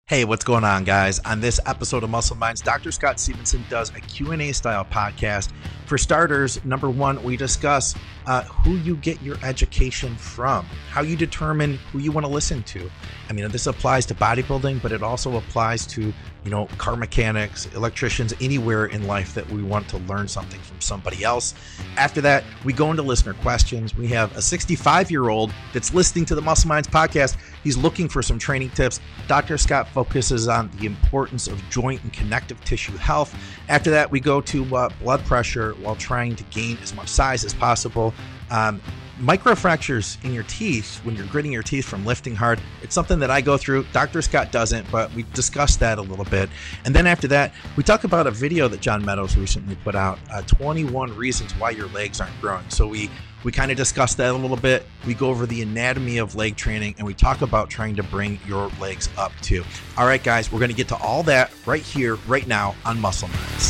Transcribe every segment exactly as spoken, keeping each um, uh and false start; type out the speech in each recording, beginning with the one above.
Hey, what's going on, guys? On this episode of Muscle Minds, Doctor Scott Stevenson does a Q and A style podcast. For starters, number one, we discuss uh, who you get your education from, how you determine who you want to listen to. I mean, this applies to bodybuilding, but it also applies to, you know, car mechanics, electricians, anywhere in life that we want to learn something from somebody else. After that, we go into listener questions. We have a sixty-five-year-old that's listening to the Muscle Minds podcast. He's looking for some training tips. Doctor Scott focuses on the importance of joint and connective tissue health. After that, we go to uh, blood pressure while trying to gain as much size as possible. Um, microfractures in your teeth when you're gritting your teeth from lifting hard. It's something that I go through. Doctor Scott doesn't, but we discussed that a little bit. And then after that, we talk about a video that John Meadows recently put out, uh, twenty-one reasons why your legs aren't growing. So we we kind of discuss that a little bit. We go over the anatomy of leg training, and we talk about trying to bring your legs up too. All right, guys, we're going to get to all that right here, right now on Muscle Minds.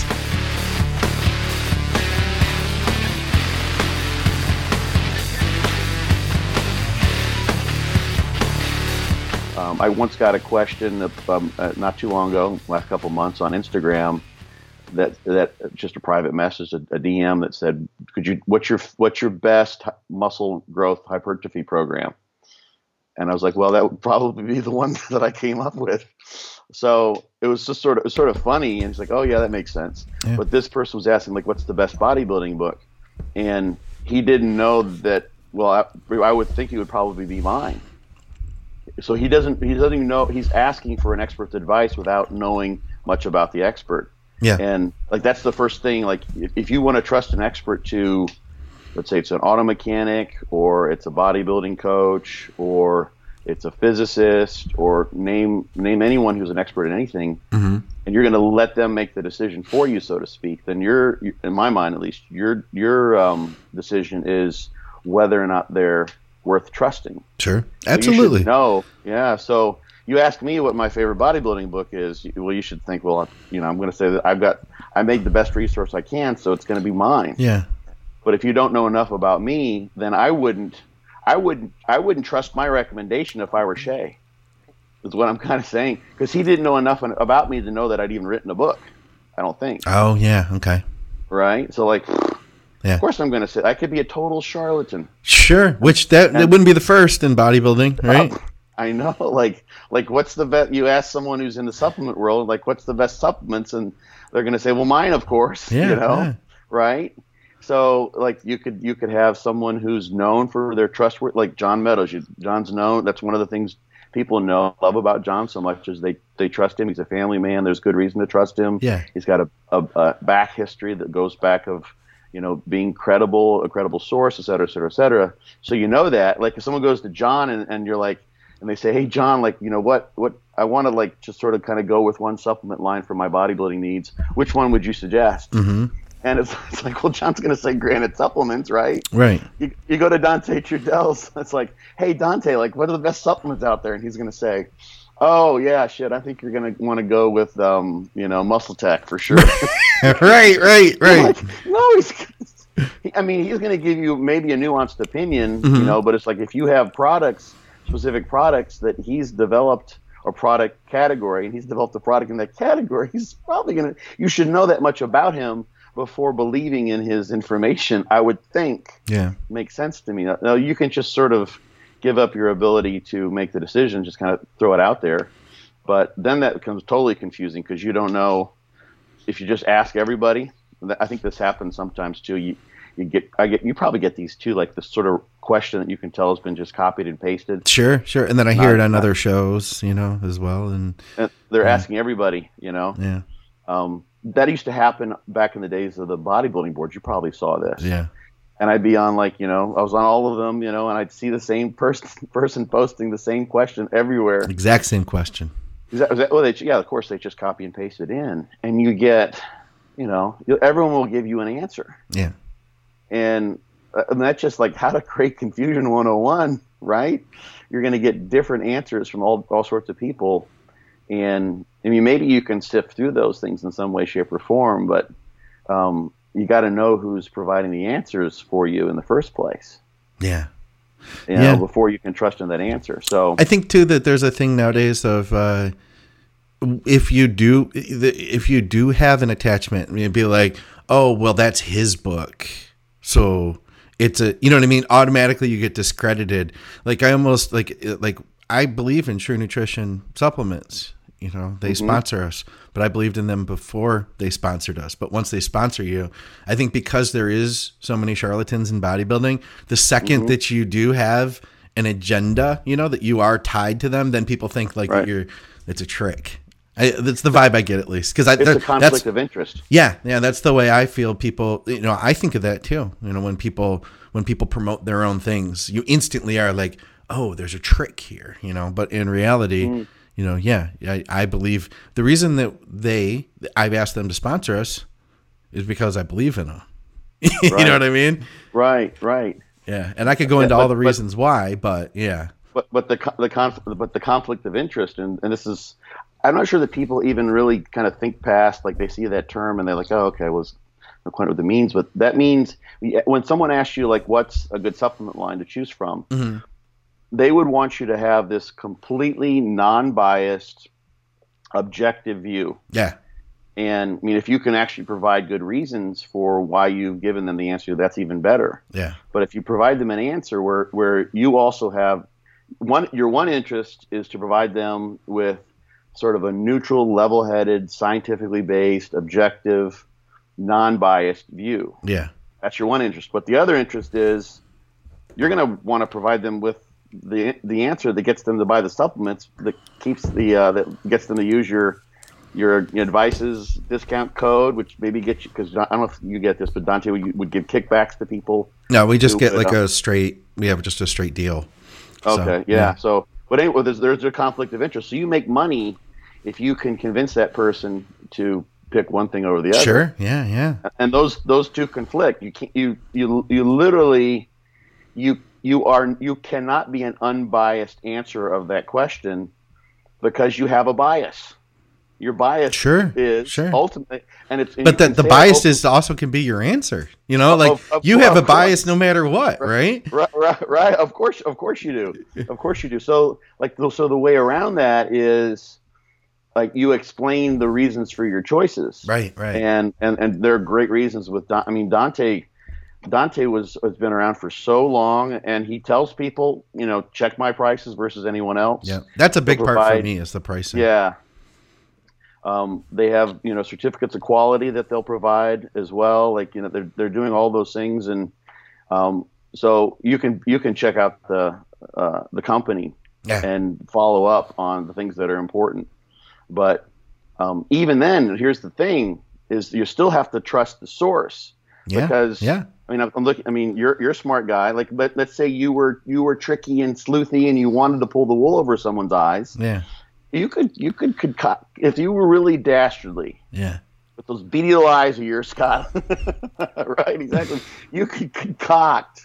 Um, I once got a question of, um, uh, not too long ago, last couple months on Instagram, that that just a private message, a, a D M that said, "Could you what's your what's your best muscle growth hypertrophy program?" And I was like, "Well, that would probably be the one that I came up with." So it was just sort of it was sort of funny, and it's like, "Oh yeah, that makes sense." Yeah. But this person was asking, like, "What's the best bodybuilding book?" And he didn't know that. Well, I, I would think it would probably be mine. So he doesn't he doesn't even know, he's asking for an expert's advice without knowing much about the expert. Yeah. And like that's the first thing, like if, if you want to trust an expert to, let's say it's an auto mechanic or it's a bodybuilding coach or it's a physicist or name name anyone who's an expert in anything, mm-hmm. and you're going to let them make the decision for you, so to speak, then you're, in my mind at least, your your um, decision is whether or not they're worth trusting. Sure. So Absolutely. No. Yeah. So you ask me what my favorite bodybuilding book is. Well, you should think, well, you know, I'm going to say that I've got, I made the best resource I can, so it's going to be mine. Yeah. But if you don't know enough about me, then I wouldn't, I wouldn't, I wouldn't trust my recommendation if I were Shay, is what I'm kind of saying. Because he didn't know enough about me to know that I'd even written a book. I don't think. Oh, yeah. Okay. Right. So like, yeah. Of course I'm going to say I could be a total charlatan. Sure, which that, that wouldn't be the first in bodybuilding, right? Uh, I know, like, like what's the best? You ask someone who's in the supplement world, like, what's the best supplements, and they're going to say, well, mine, of course. Yeah, you know, yeah. Right? So, like, you could you could have someone who's known for their trustworthy, like John Meadows. You, John's known. That's one of the things people know love about John so much is they they trust him. He's a family man. There's good reason to trust him. Yeah, he's got a, a, a back history that goes back of, you know, being credible, a credible source, et cetera, et cetera, et cetera. So you know that, like, if someone goes to John and, and you're like, and they say, hey, John, like, you know, what, what I want to like just sort of kind of go with one supplement line for my bodybuilding needs. Which one would you suggest? Mm-hmm. And it's, it's like, well, John's going to say Granite Supplements, right? Right. You, you go to Dante Trudell's. It's like, hey, Dante, like, what are the best supplements out there? And he's going to say, oh, yeah, shit, I think you're going to want to go with, um, you know, Muscle Tech for sure. right, right, right. Like, no, he's, I mean, he's going to give you maybe a nuanced opinion, mm-hmm. you know, but it's like if you have products, specific products that he's developed a product category and he's developed a product in that category, he's probably going to, you should know that much about him before believing in his information, I would think. Yeah. Makes sense to me. Now, you can just sort of give up your ability to make the decision, just kind of throw it out there. But then that becomes totally confusing because you don't know if you just ask everybody. I think this happens sometimes too. You you get I get you probably get these too, like this sort of question that you can tell has been just copied and pasted. Sure, sure. And then I hear not, it on not, other shows, you know, as well. And, and they're yeah. asking everybody, you know. Yeah. Um, that used to happen back in the days of the bodybuilding boards. You probably saw this. Yeah. And I'd be on, like, you know, I was on all of them, you know, and I'd see the same person person posting the same question everywhere. Exact same question. Is that, is that, well, they, yeah, of course, they just copy and paste it in. And you get, you know, everyone will give you an answer. Yeah. And, uh, and that's just like how to create confusion one oh one, right? You're going to get different answers from all, all sorts of people. And, I mean, maybe you can sift through those things in some way, shape, or form, but um, you got to know who's providing the answers for you in the first place. Yeah. You know, yeah. before you can trust in that answer. So I think too that there's a thing nowadays of uh, if you do, if you do have an attachment, you'd be like, oh, well, that's his book. So it's a, you know what I mean? Automatically you get discredited. Like I almost like, like I believe in True Nutrition supplements, you know, they mm-hmm. sponsor us, but I believed in them before they sponsored us. But once they sponsor you, I think because there is so many charlatans in bodybuilding, the second mm-hmm. that you do have an agenda, you know, that you are tied to them, then people think like right. you're, it's a trick. I, that's the vibe I get, at least, because it's a conflict of interest. Yeah, yeah, that's the way I feel. People, you know, I think of that too. You know, when people when people promote their own things, you instantly are like, oh, there's a trick here, you know. But in reality, mm. you know, yeah, I, I believe the reason that they, I've asked them to sponsor us, is because I believe in them. you right. know what I mean? Right, right. Yeah, and I could go into yeah, but, all the reasons but, why, but yeah. But but the the conf, but the conflict of interest, and, and this is. I'm not sure that people even really kind of think past, like they see that term and they're like, oh, okay, well, I don't know what it means. But that means when someone asks you, like, what's a good supplement line to choose from, mm-hmm. they would want you to have this completely non-biased, objective view. Yeah. And, I mean, if you can actually provide good reasons for why you've given them the answer, that's even better. Yeah. But if you provide them an answer where, where you also have one, your one interest is to provide them with sort of a neutral, level-headed, scientifically based, objective, non-biased view. Yeah. That's your one interest. But the other interest is you're going to want to provide them with the the answer that gets them to buy the supplements, that keeps the uh, that gets them to use your your advices discount code, which maybe gets you, because I don't know if you get this, but Dante would, would give kickbacks to people. No, we just get like a straight. We have just a straight deal. Okay. So, yeah. yeah. So, but anyway, there's there's a conflict of interest. So you make money if you can convince that person to pick one thing over the other. Sure. Yeah. Yeah. And those those two conflict. You can't. You you you literally you you are you cannot be an unbiased answer of that question because you have a bias. Your bias sure, is sure. ultimately, and it's. And but the, the bias is also can be your answer. You know, like of, of, you have a bias no matter what, right? Right, right, right. Of course, of course you do. Of course you do. So, like, so the way around that is, like, you explain the reasons for your choices. Right, right. And and and there are great reasons with. I mean, Dante. Dante was has been around for so long, and he tells people, you know, check my prices versus anyone else. Yeah, that's a big provide, part for me is the pricing. Yeah. Um, they have, you know, certificates of quality that they'll provide as well. Like, you know, they're they're doing all those things, and um, so you can you can check out the uh, the company yeah. and follow up on the things that are important. But um, even then, here's the thing: is you still have to trust the source. Yeah. Because yeah. I mean, I'm looking. I mean, you're you're a smart guy. Like, but let's say you were you were tricky and sleuthy, and you wanted to pull the wool over someone's eyes. Yeah. You could, you could, could, if you were really dastardly, yeah, with those beady little eyes of yours, Scott, right? Exactly. You could concoct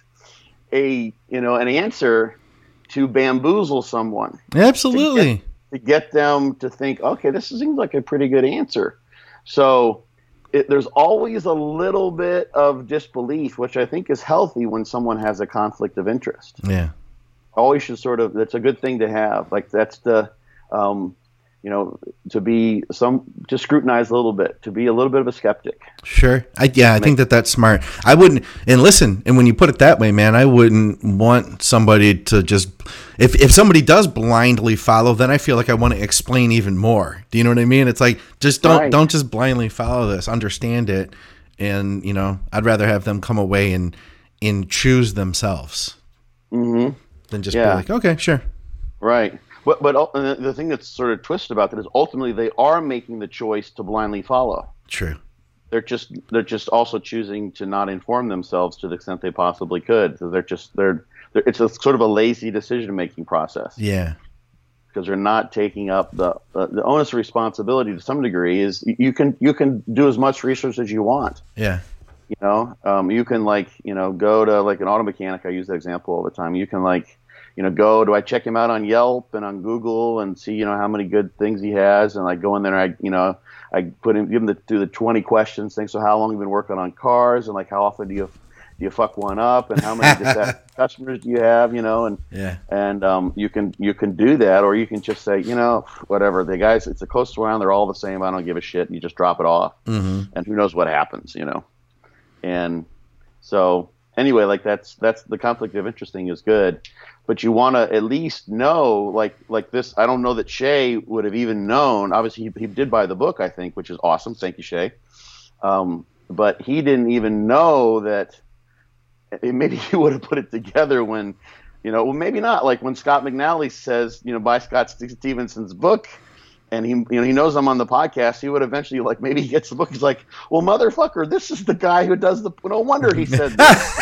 a, you know, an answer to bamboozle someone. Absolutely. To get, to get them to think, okay, this seems like a pretty good answer. So it, there's always a little bit of disbelief, which I think is healthy when someone has a conflict of interest. Yeah. Always should sort of, that's a good thing to have. Like, that's the, Um, you know, to be some, to scrutinize a little bit, to be a little bit of a skeptic. Sure. I, yeah, I think that that's smart. I wouldn't, and listen, and when you put it that way, man, I wouldn't want somebody to just, if, if somebody does blindly follow, then I feel like I want to explain even more. Do you know what I mean? It's like, just don't, right. don't just blindly follow this, understand it. And, you know, I'd rather have them come away and, and choose themselves mm-hmm. than just yeah. be like, okay, sure. Right. But but the thing that's sort of twisted about that is ultimately they are making the choice to blindly follow. True. They're just they're just also choosing to not inform themselves to the extent they possibly could. So they're just they're, they're it's a sort of a lazy decision making process. Yeah. Because they're not taking up the uh, the onus of responsibility to some degree. Is you can you can do as much research as you want. Yeah. You know, um, you can like you know go to like an auto mechanic. I use that example all the time. You can like. You know, go, do I check him out on Yelp and on Google and see, you know, how many good things he has? And I go in there and I, you know, I put him, give him the, do the twenty questions thing. So how long have you been working on cars? And like, how often do you, do you fuck one up, and how many customers do you have, you know, and yeah, and um, you can you can do that, or you can just say, you know, whatever, the guys, it's a coastal round, they're all the same, I don't give a shit, and you just drop it off, mm-hmm. and who knows what happens, you know. And so anyway, like that's that's the conflict of interest thing is good, but you want to at least know, like like this. I don't know that Shay would have even known. Obviously, he, he did buy the book, I think, which is awesome. Thank you, Shay. Um, but he didn't even know that. Maybe he would have put it together when, you know, well, maybe not. Like when Scott McNally says, you know, buy Scott Stevenson's book, and he, you know, he knows I'm on the podcast. He would eventually, like, maybe he gets the book. He's like, well, motherfucker, this is the guy who does the. No wonder he said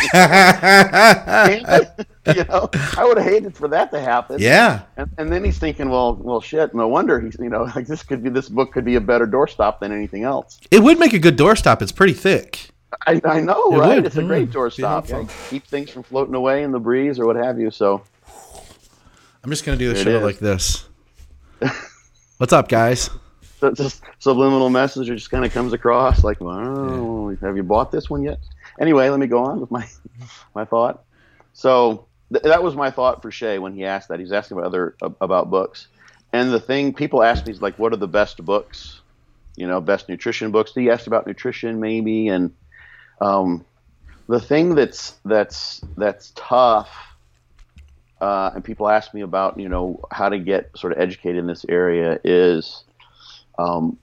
that. You know, I would have hated for that to happen. Yeah. And, and then he's thinking, well, well, shit. No wonder he's, you know, like this could be this book could be a better doorstop than anything else. It would make a good doorstop. It's pretty thick. I, I know, it right? Would. It's a great doorstop. Yeah, keep things from floating away in the breeze or what have you. So, I'm just gonna do the show like this. What's up, guys? So just subliminal message just kind of comes across like, "Wow, yeah. Have you bought this one yet?" Anyway, let me go on with my my thought. So th- that was my thought for Shay when he asked that. He's asking about other about books, and the thing people ask me is like, "What are the best books?" You know, best nutrition books. He asked about nutrition, maybe, and Um, the thing that's that's that's tough, uh, and people ask me about, you know, how to get sort of educated in this area is, um,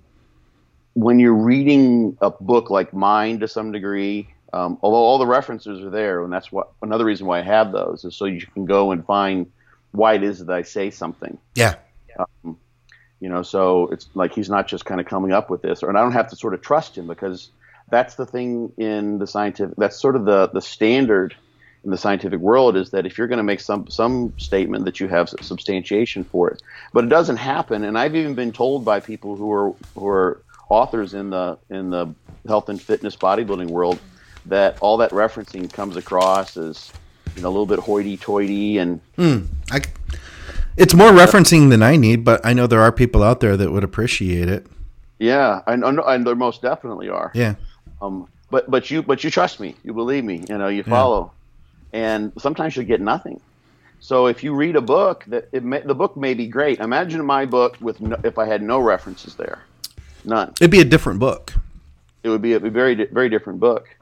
when you're reading a book like mine to some degree, um, although all the references are there, and that's what another reason why I have those is so you can go and find why it is that I say something. Yeah. Um, you know, so it's like he's not just kind of coming up with this, or and I don't have to sort of trust him because. That's the thing in the scientific, that's sort of the, the standard in the scientific world is that if you're going to make some, some statement that you have substantiation for it, but it doesn't happen. And I've even been told by people who are, who are authors in the, in the health and fitness bodybuilding world that all that referencing comes across as, you know, a little bit hoity toity and mm, I, it's more referencing than I need, but I know there are people out there that would appreciate it. Yeah. I know. And there most definitely are. Yeah. Um, but but you but you trust me, you believe me, you know, you follow, yeah. And sometimes you get nothing. So if you read a book that it may, the book may be great. Imagine my book with no, if I had no references there, none. It'd be a different book. It would be a very very different book,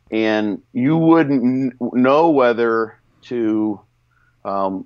and you wouldn't know whether to um,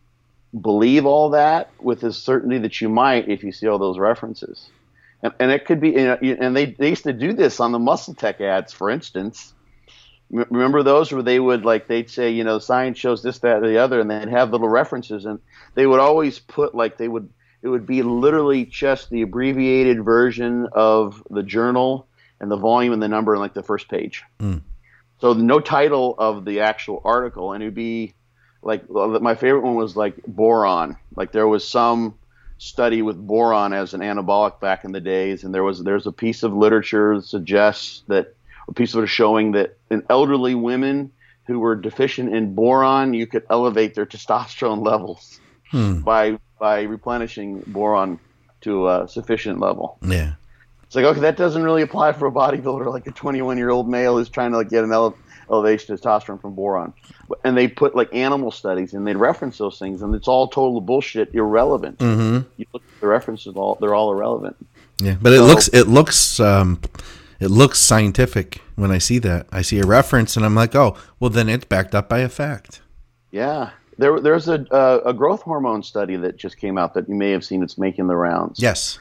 believe all that with the certainty that you might if you see all those references. And, and it could be, and they, they used to do this on the Muscle Tech ads, for instance. Remember those where they would like, they'd say, you know, science shows this, that, or the other, and they'd have little references, and they would always put like, they would, it would be literally just the abbreviated version of the journal and the volume and the number in like the first page. Mm. So no title of the actual article, and it'd be like, my favorite one was like boron. Like there was some study with boron as an anabolic back in the days, and there was there's a piece of literature that suggests that a piece of it showing that in elderly women who were deficient in boron, you could elevate their testosterone levels hmm. by by replenishing boron to a sufficient level. Yeah, it's like, okay, that doesn't really apply for a bodybuilder like a twenty-one year old male who's trying to like get an ele- elevation of testosterone from boron. And they put like animal studies and they'd reference those things, and it's all total bullshit, irrelevant. Mm-hmm. You look at the references, all they're all irrelevant. Yeah, but so, it looks it looks um, it looks scientific when I see that. I see a reference and I'm like, oh, well then it's backed up by a fact. Yeah, there there's a a, a growth hormone study that just came out that you may have seen. It's making the rounds. Yes.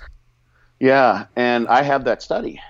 Yeah, and I have that study.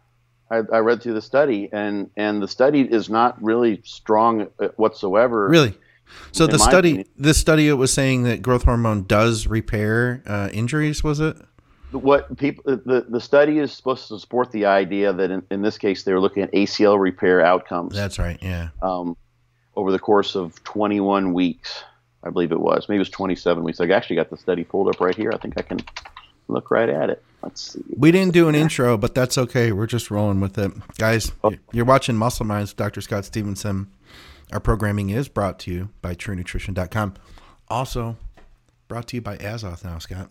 I, I read through the study, and, and the study is not really strong whatsoever. Really? So the study, this study, it was saying that growth hormone does repair uh, injuries. Was it? What people the, the study is supposed to support the idea that in, in this case they were looking at A C L repair outcomes. That's right. Yeah. Um, over the course of twenty-one weeks, I believe it was. Maybe it was twenty-seven weeks. I actually got the study pulled up right here. I think I can look right at it. Let's see. We didn't do an intro, but that's okay. We're just rolling with it. Guys, oh. You're watching Muscle Minds with Doctor Scott Stevenson. Our programming is brought to you by True Nutrition dot com. Also brought to you by Azoth now, Scott.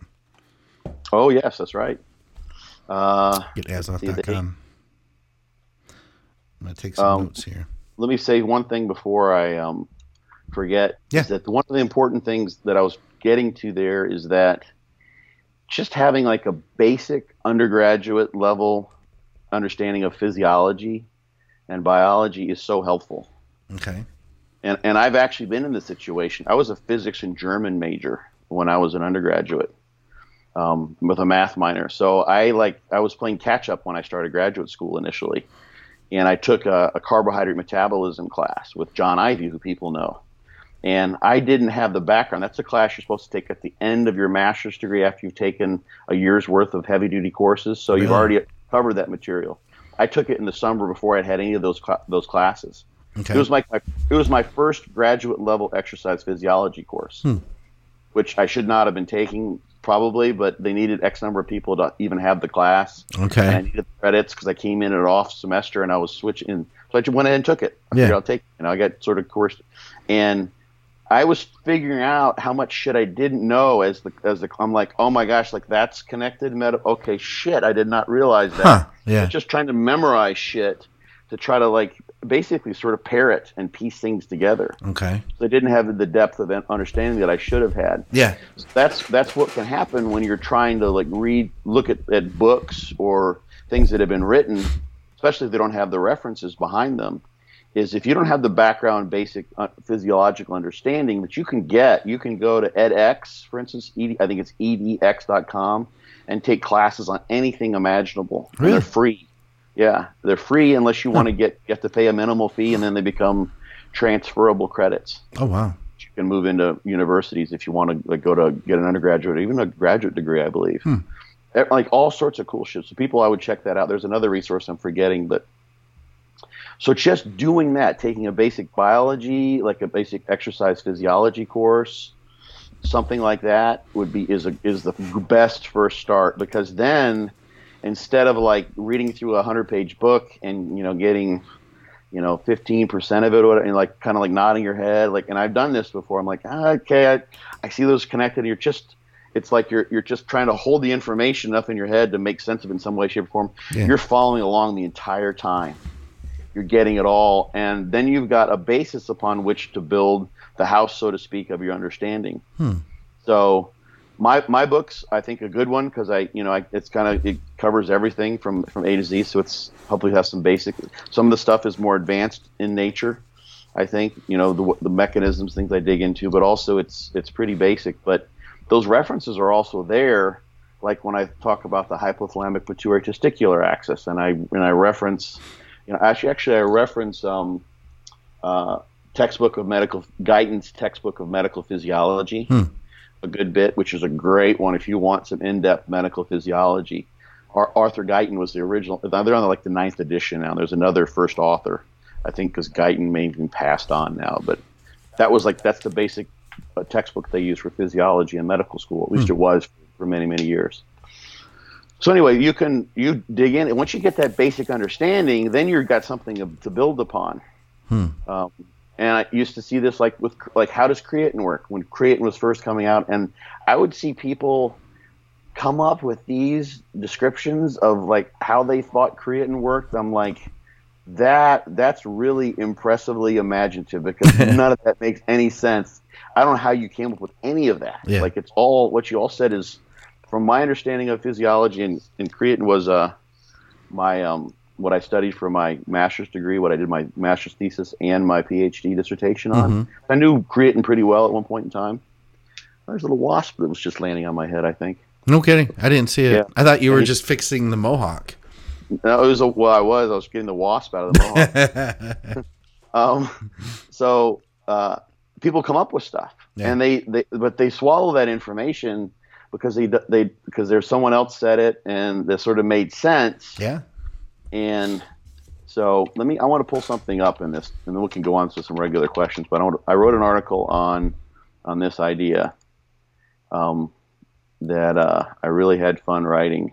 Oh, yes, that's right. Uh, Get Azoth dot com. I'm going to take some um, notes here. let me say one thing before I um, forget. Yeah. Is that one of the important things that I was getting to there is that just having like a basic undergraduate level understanding of physiology and biology is so helpful. Okay. And and I've actually been in this situation. I was a physics and German major when I was an undergraduate, um, with a math minor. So I like I was playing catch up when I started graduate school initially, and I took a, a carbohydrate metabolism class with John Ivey, who people know. And I didn't have the background. That's a class you're supposed to take at the end of your master's degree after you've taken a year's worth of heavy duty courses. So you've already covered that material. I took it in the summer before I'd had any of those cl- those classes. Okay. It was my, my it was my first graduate level exercise physiology course, hmm. which I should not have been taking probably, but they needed X number of people to even have the class. Okay. And I needed the credits because I came in at an off semester and I was switching. So I just went ahead and took it. I yeah. figured I'll take it. You know, I got sort of coursed. And I was figuring out how much shit I didn't know as the as the I'm like, oh my gosh, like that's connected. Meta- okay, shit, I did not realize that. Huh. Yeah. Just trying to memorize shit to try to like basically sort of parrot and piece things together. Okay. So I didn't have the depth of understanding that I should have had. Yeah. So that's that's what can happen when you're trying to like read, look at, at books or things that have been written, especially if they don't have the references behind them. Is if you don't have the background, basic uh, physiological understanding that you can get, you can go to edX, for instance, E D, I think it's E D X dot com, and take classes on anything imaginable. Really? And they're free. Yeah, they're free unless you huh. want to get you have to pay a minimal fee, and then they become transferable credits. Oh wow! You can move into universities if you want to like, go to get an undergraduate, or even a graduate degree, I believe. Hmm. Like all sorts of cool shit. So people, I would check that out. There's another resource I'm forgetting, but. So just doing that, taking a basic biology, like a basic exercise physiology course, something like that would be is a, is the best first start, because then instead of like reading through a hundred page book and you know getting you know fifteen percent of it and like kind of like nodding your head like, and I've done this before. I'm like, ah, okay, I, I see those connected. You're just it's like you're you're just trying to hold the information up in your head to make sense of it in some way, shape, or form. Yeah. You're following along the entire time. You're getting it all, and then you've got a basis upon which to build the house, so to speak, of your understanding. Hmm. So, my my book's I think a good one because I you know I, it's kind of it covers everything from, from A to Z. So it's hopefully has some basic. Some of the stuff is more advanced in nature. I think you know the the mechanisms, things I dig into, but also it's it's pretty basic. But those references are also there. Like when I talk about the hypothalamic pituitary testicular axis, and I and I reference. You know, actually, actually, I reference um, uh, textbook of medical Guyton's textbook of medical physiology, hmm. a good bit, which is a great one if you want some in-depth medical physiology. Ar- Arthur Guyton was the original. They're on like the ninth edition now. There's another first author, I think, because Guyton may have been passed on now. But that was like that's the basic uh, textbook they use for physiology in medical school. At least hmm. it was for many, many years. So anyway, you can you dig in, and once you get that basic understanding, then you've got something to build upon. Hmm. Um, and I used to see this like with like how does creatine work when creatine was first coming out, and I would see people come up with these descriptions of like how they thought creatine worked. I'm like, that that's really impressively imaginative because none of that makes any sense. I don't know how you came up with any of that. Yeah. Like it's all what you all said is. From my understanding of physiology, and, and creatine was uh, my um, what I studied for my master's degree, what I did my master's thesis and my PhD dissertation on. Mm-hmm. I knew creatine pretty well at one point in time. There's a little wasp that was just landing on my head, I think. No kidding. I didn't see it. Yeah. I thought you were just fixing the mohawk. No, it was a, well, I was. I was getting the wasp out of the mohawk. um, so uh, people come up with stuff, yeah. and they, they but they swallow that information. Because they they because there's someone else said it and that sort of made sense. Yeah. And so let me I want to pull something up in this, and then we can go on to some regular questions. But I want to, I wrote an article on on this idea um, that uh, I really had fun writing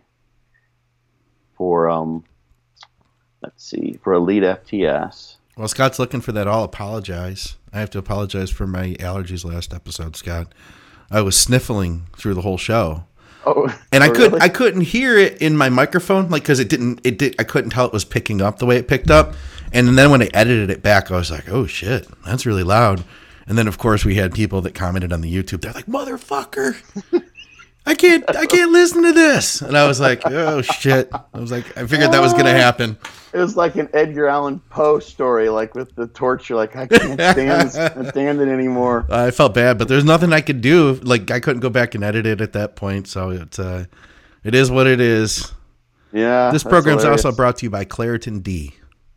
for um, let's see for Elite F T S. Well, Scott's looking for that. I'll apologize. I have to apologize for my allergies last episode, Scott. I was sniffling through the whole show. Oh, and I oh, couldn't really? I couldn't hear it in my microphone, like because it didn't it did I couldn't tell it was picking up the way it picked up. And then when I edited it back, I was like, oh shit, that's really loud. And then of course we had people that commented on the YouTube. They're like, motherfucker, I can't I can't listen to this. And I was like, oh shit. I was like, I figured that was gonna happen. It was like an Edgar Allan Poe story, like with the torture. Like I can't stand, stand it anymore. I felt bad, but there's nothing I could do. Like I couldn't go back and edit it at that point. So it's uh, it is what it is. Yeah. This program's hilarious. Also brought to you by Claritin D.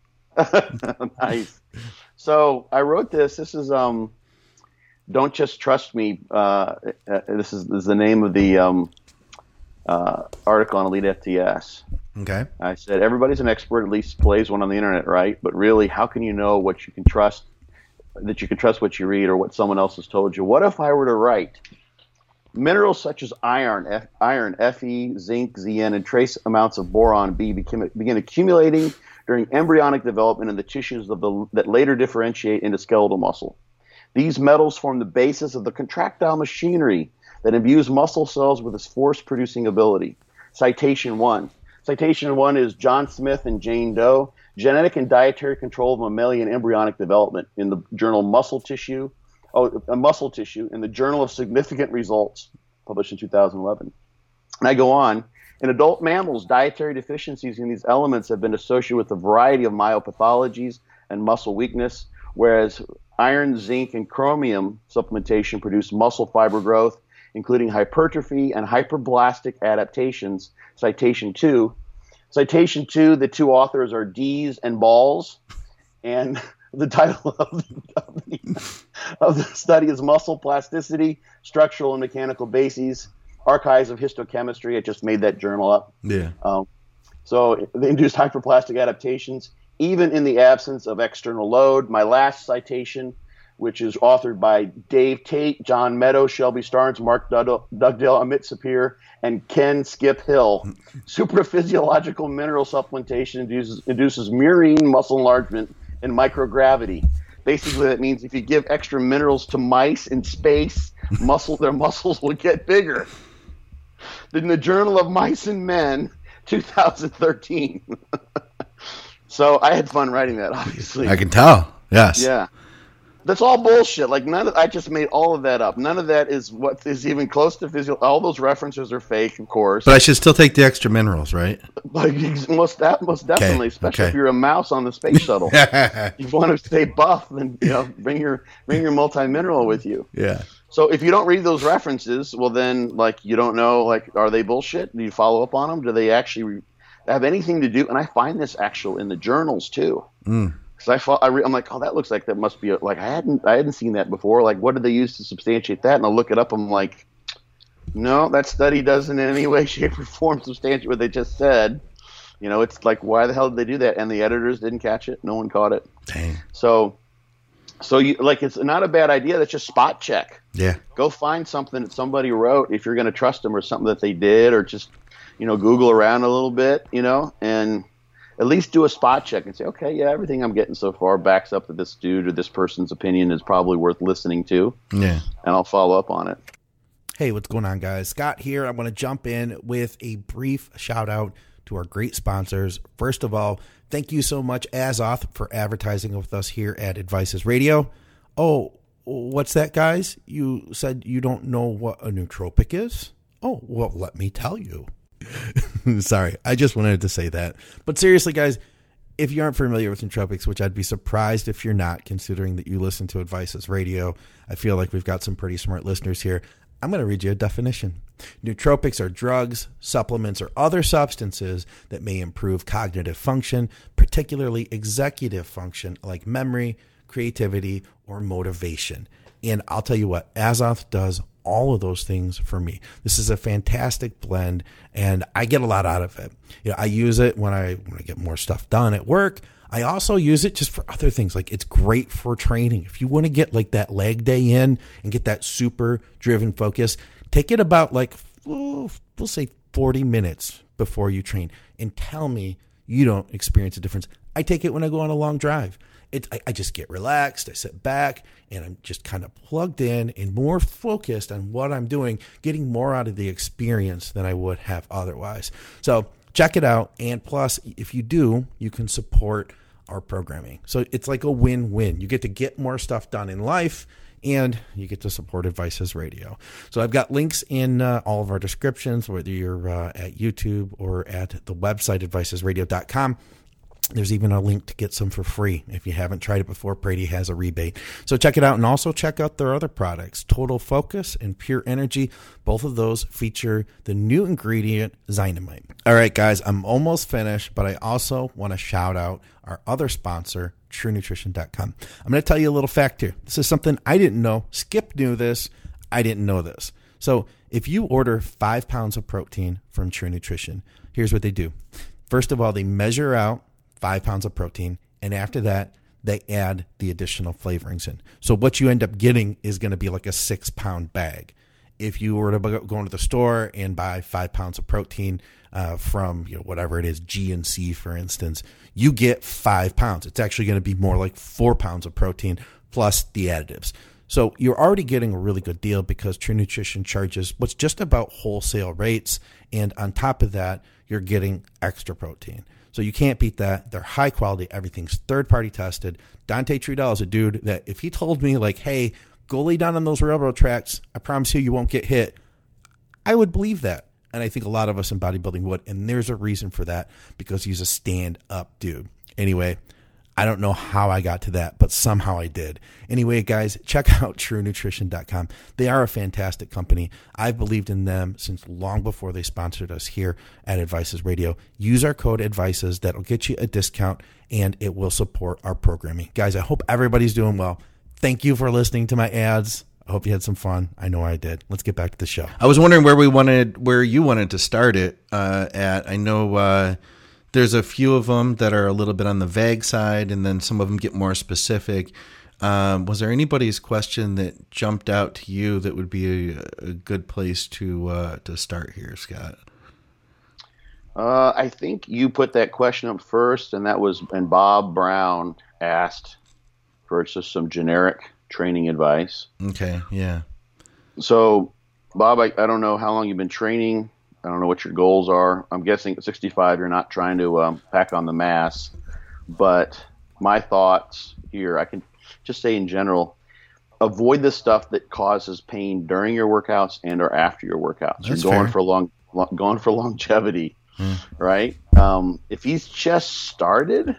Nice. So I wrote this. This is um, "Don't Just Trust Me." Uh, uh, this is, this is the name of the um, uh, article on Elite F T S. Okay. I said, everybody's an expert, at least plays one on the internet, right? But really, how can you know what you can trust, that you can trust what you read or what someone else has told you? What if I were to write, minerals such as iron, F, iron, Fe, zinc, Zn, and trace amounts of boron B became, begin accumulating during embryonic development in the tissues of the, that later differentiate into skeletal muscle. These metals form the basis of the contractile machinery that imbues muscle cells with its force-producing ability. Citation one. Citation one is John Smith and Jane Doe, Genetic and Dietary Control of Mammalian Embryonic Development, in the journal Muscle Tissue, oh, uh, Muscle Tissue, in the Journal of Significant Results, published in two thousand eleven. And I go on. In adult mammals, dietary deficiencies in these elements have been associated with a variety of myopathologies and muscle weakness, whereas iron, zinc, and chromium supplementation produce muscle fiber growth, including hypertrophy and hyperblastic adaptations. Citation two. Citation two, the two authors are Dees and Balls, and the title of the, of, the, of the study is Muscle Plasticity, Structural and Mechanical Bases, Archives of Histochemistry. I just made that journal up. Yeah. Um, so they induced hyperplastic adaptations, even in the absence of external load. My last citation, which is authored by Dave Tate, John Meadows, Shelby Starnes, Mark Dugdale, Amit Sapir, and Ken Skip Hill. Supraphysiological mineral supplementation induces, induces murine muscle enlargement in microgravity. Basically, that means if you give extra minerals to mice in space, muscle their muscles will get bigger. In the Journal of Mice and Men, two thousand thirteen. So I had fun writing that, obviously. I can tell. Yes. Yeah. That's all bullshit. Like none of I just made all of that up. None of that is what is even close to physio. All those references are fake, of course. But I should still take the extra minerals, right? Like most, most definitely, okay. Especially okay. if you're a mouse on the space shuttle. You want to stay buff, then you know, bring your bring your multi-mineral with you. Yeah. So if you don't read those references, well, then like you don't know, like, are they bullshit? Do you follow up on them? Do they actually have anything to do? And I find this actual in the journals too. Mm. Because I thought, I re- I'm like, oh, that looks like that must be a, like I hadn't I hadn't seen that before. Like, what did they use to substantiate that? And I'll look it up. I'm like, no, that study doesn't in any way, shape, or form substantiate what they just said. You know, it's like, why the hell did they do that? And the editors didn't catch it. No one caught it. Dang. So, so you like, it's not a bad idea. That's just spot check. Yeah. Go find something that somebody wrote if you're going to trust them, or something that they did, or just, you know, Google around a little bit, you know, and at least do a spot check and say, okay, yeah, everything I'm getting so far backs up that this dude or this person's opinion is probably worth listening to. Yeah. And I'll follow up on it. Hey, what's going on, guys? Scott here. I want to jump in with a brief shout out to our great sponsors. First of all, thank you so much, Azoth, for advertising with us here at Advices Radio. Oh, what's that, guys? You said you don't know what a nootropic is? Oh, well, let me tell you. Sorry, I just wanted to say that. But seriously, guys, if you aren't familiar with nootropics, which I'd be surprised if you're not, considering that you listen to Advices Radio, I feel like we've got some pretty smart listeners here. I'm going to read you a definition. Nootropics are drugs, supplements, or other substances that may improve cognitive function, particularly executive function like memory, creativity, or motivation. And I'll tell you what, Azoth does all of those things for me. This is a fantastic blend, and I get a lot out of it. You know, I use it when I when I get more stuff done at work. I also use it just for other things. Like, it's great for training. If you want to get like that leg day in and get that super driven focus, take it about like, oh, we'll say forty minutes before you train, and tell me you don't experience a difference. I take it when I go on a long drive. it, I, I just get relaxed. I sit back and I'm just kind of plugged in and more focused on what I'm doing, getting more out of the experience than I would have otherwise. So check it out. And plus, if you do, you can support our programming. So it's like a win-win. You get to get more stuff done in life, and you get to support Advices Radio. So I've got links in uh, all of our descriptions, whether you're uh, at YouTube or at the website, advices radio dot com. There's even a link to get some for free. If you haven't tried it before, Brady has a rebate. So check it out, and also check out their other products, Total Focus and Pure Energy. Both of those feature the new ingredient, Zynamite. All right, guys, I'm almost finished, but I also want to shout out our other sponsor, true nutrition dot com. I'm going to tell you a little fact here. This is something I didn't know. Skip knew this. I didn't know this. So if you order five pounds of protein from True Nutrition, here's what they do. First of all, they measure out five pounds of protein, and after that, they add the additional flavorings in. So what you end up getting is going to be like a six-pound bag. If you were to go into the store and buy five pounds of protein uh, from, you know, whatever it is, G N C, for instance, you get five pounds. It's actually going to be more like four pounds of protein plus the additives. So you're already getting a really good deal because True Nutrition charges what's just about wholesale rates, and on top of that, you're getting extra protein. So you can't beat that. They're high quality. Everything's third-party tested. Dante Trudell is a dude that if he told me, like, hey, go lay down on those railroad tracks, I promise you you won't get hit, I would believe that. And I think a lot of us in bodybuilding would. And there's a reason for that, because he's a stand-up dude. Anyway, I don't know how I got to that, but somehow I did. Anyway, guys, check out true nutrition dot com. They are a fantastic company. I've believed in them since long before they sponsored us here at Advices Radio. Use our code ADVICES. That'll get you a discount, and it will support our programming. Guys, I hope everybody's doing well. Thank you for listening to my ads. I hope you had some fun. I know I did. Let's get back to the show. I was wondering where we wanted, where you wanted to start it uh, at. I know uh, there's a few of them that are a little bit on the vague side, and then some of them get more specific. Um, was there anybody's question that jumped out to you that would be a, a good place to uh, to start here, Scott? Uh, I think you put that question up first, and that was, and Bob Brown asked for just some generic training advice. Okay, yeah. So, Bob, I, I don't know how long you've been training. I don't know what your goals are. I'm guessing at sixty-five, you're not trying to um, pack on the mass. But my thoughts here, I can just say in general, avoid the stuff that causes pain during your workouts and or after your workouts. That's you're going fair. for long, long, going for longevity, Hmm. right? Um, if he's just started,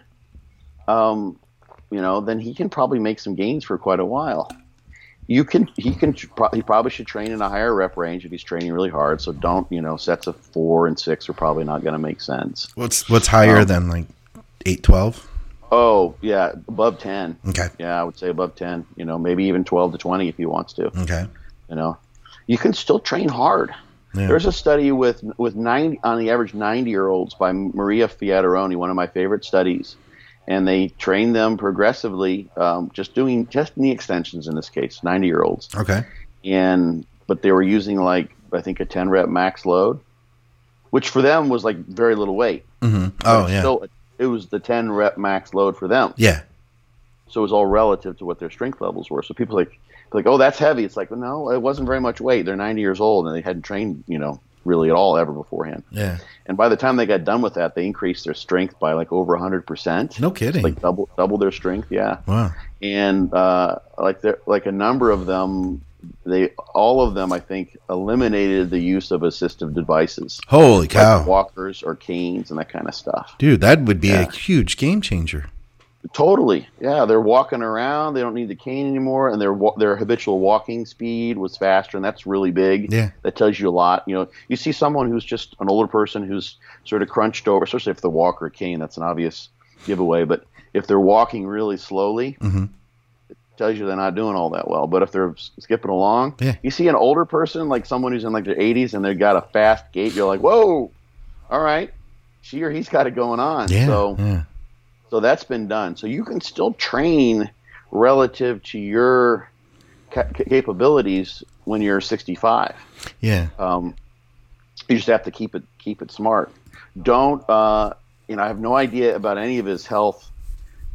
um, you know, then he can probably make some gains for quite a while. You can, he can, he probably should train in a higher rep range if he's training really hard. So don't, you know, sets of four and six are probably not going to make sense. What's what's higher Um, than like eight, twelve? Oh yeah, above ten. Okay. Yeah, I would say above ten. You know, maybe even twelve to twenty if he wants to. Okay. You know, you can still train hard. Yeah. There's a study with with ninety on the average ninety year olds by Maria Fiataroni, one of my favorite studies, and they train them progressively, um, just doing just knee extensions in this case, ninety year olds. Okay. And but they were using like I think a ten rep max load, which for them was like very little weight. Mm-hmm. But Oh it's yeah. still, it was the ten rep max load for them. Yeah. So it was all relative to what their strength levels were. So people like like, oh, that's heavy. It's like, well, no, it wasn't very much weight. They're ninety years old and they hadn't trained, you know, really at all ever beforehand. Yeah. And by the time they got done with that, they increased their strength by like over one hundred percent. No kidding. Like double double their strength, yeah. Wow. And uh, like there, like a number of them, they all of them, I think, eliminated the use of assistive devices, Holy cow. like walkers or canes and that kind of stuff. Dude, that would be Yeah. a huge game changer. Totally, yeah. They're walking around. They don't need the cane anymore, and their wa- their habitual walking speed was faster, and that's really big. Yeah. That tells you a lot. You know, you see someone who's just an older person who's sort of crunched over, especially if they're walker or cane. That's an obvious giveaway. But if they're walking really slowly, Mm-hmm. it tells you they're not doing all that well. But if they're s- skipping along, Yeah. you see an older person, like someone who's in like their eighties, and they've got a fast gait. You're like, whoa, all right, she or he's got it going on. Yeah. So. yeah. So that's been done. So you can still train relative to your ca- capabilities when you're sixty-five. Yeah. Um, you just have to keep it keep it smart. Don't uh, you know? I have no idea about any of his health,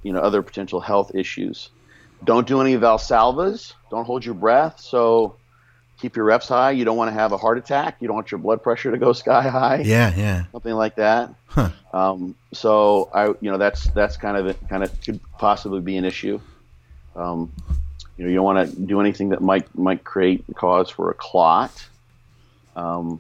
you know, other potential health issues. Don't do any Valsalvas. Don't hold your breath. So keep your reps high. You don't want to have a heart attack. You don't want your blood pressure to go sky high. Yeah, yeah. Something like that. Huh. Um, so I, you know, that's that's kind of it, kind of could possibly be an issue. Um, you know, you don't want to do anything that might might create cause for a clot. Um,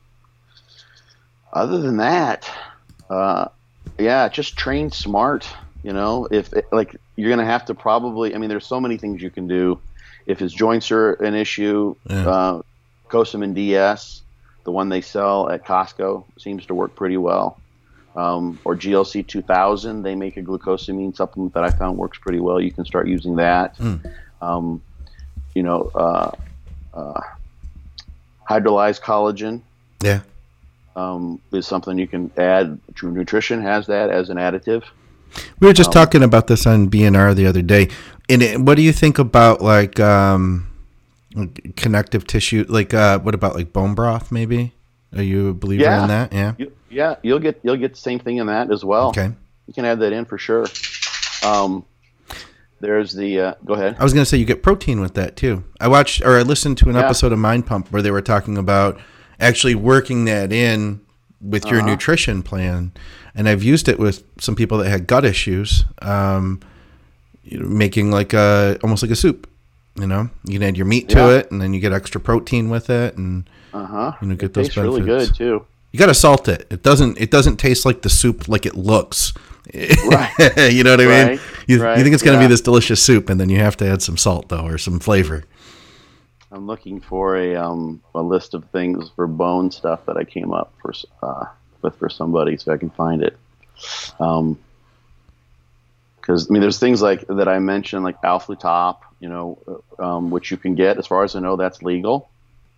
other than that, uh, yeah, just train smart. You know, if it, like you're going to have to probably, I mean, there's so many things you can do. If his joints are an issue, yeah. uh, Cosamin D S, the one they sell at Costco, seems to work pretty well. Um, or G L C two thousand, they make a glucosamine supplement that I found works pretty well. You can start using that. Mm. Um, you know, uh, uh, hydrolyzed collagen. Yeah. Um, is something you can add. True Nutrition has that as an additive. We were just um, talking about this on B N R the other day. And it, what do you think about like um, connective tissue? Like, uh, what about like bone broth? Maybe are you a believer yeah. in that? Yeah, you, yeah. You'll get you'll get the same thing in that as well. Okay, you can add that in for sure. Um, there's the uh, go ahead. I was going to say you get protein with that too. I watched or I listened to an yeah. episode of Mind Pump where they were talking about actually working that in with your uh-huh. nutrition plan. And I've used it with some people that had gut issues, um, you know, making like a almost like a soup. You know, you can add your meat to yeah. it, and then you get extra protein with it, and uh-huh. you know, get it those tastes benefits. really good too. You got to salt it. It doesn't. It doesn't taste like the soup like it looks. Right. You know what I right. mean? You, right. you think it's going to yeah. be this delicious soup, and then you have to add some salt though, or some flavor. I'm looking for a um a list of things for bone stuff that I came up for uh, with for somebody, so I can find it. Um, because I mean, there's things like that I mentioned, like Alflutop, you know, um, which you can get. As far as I know, that's legal.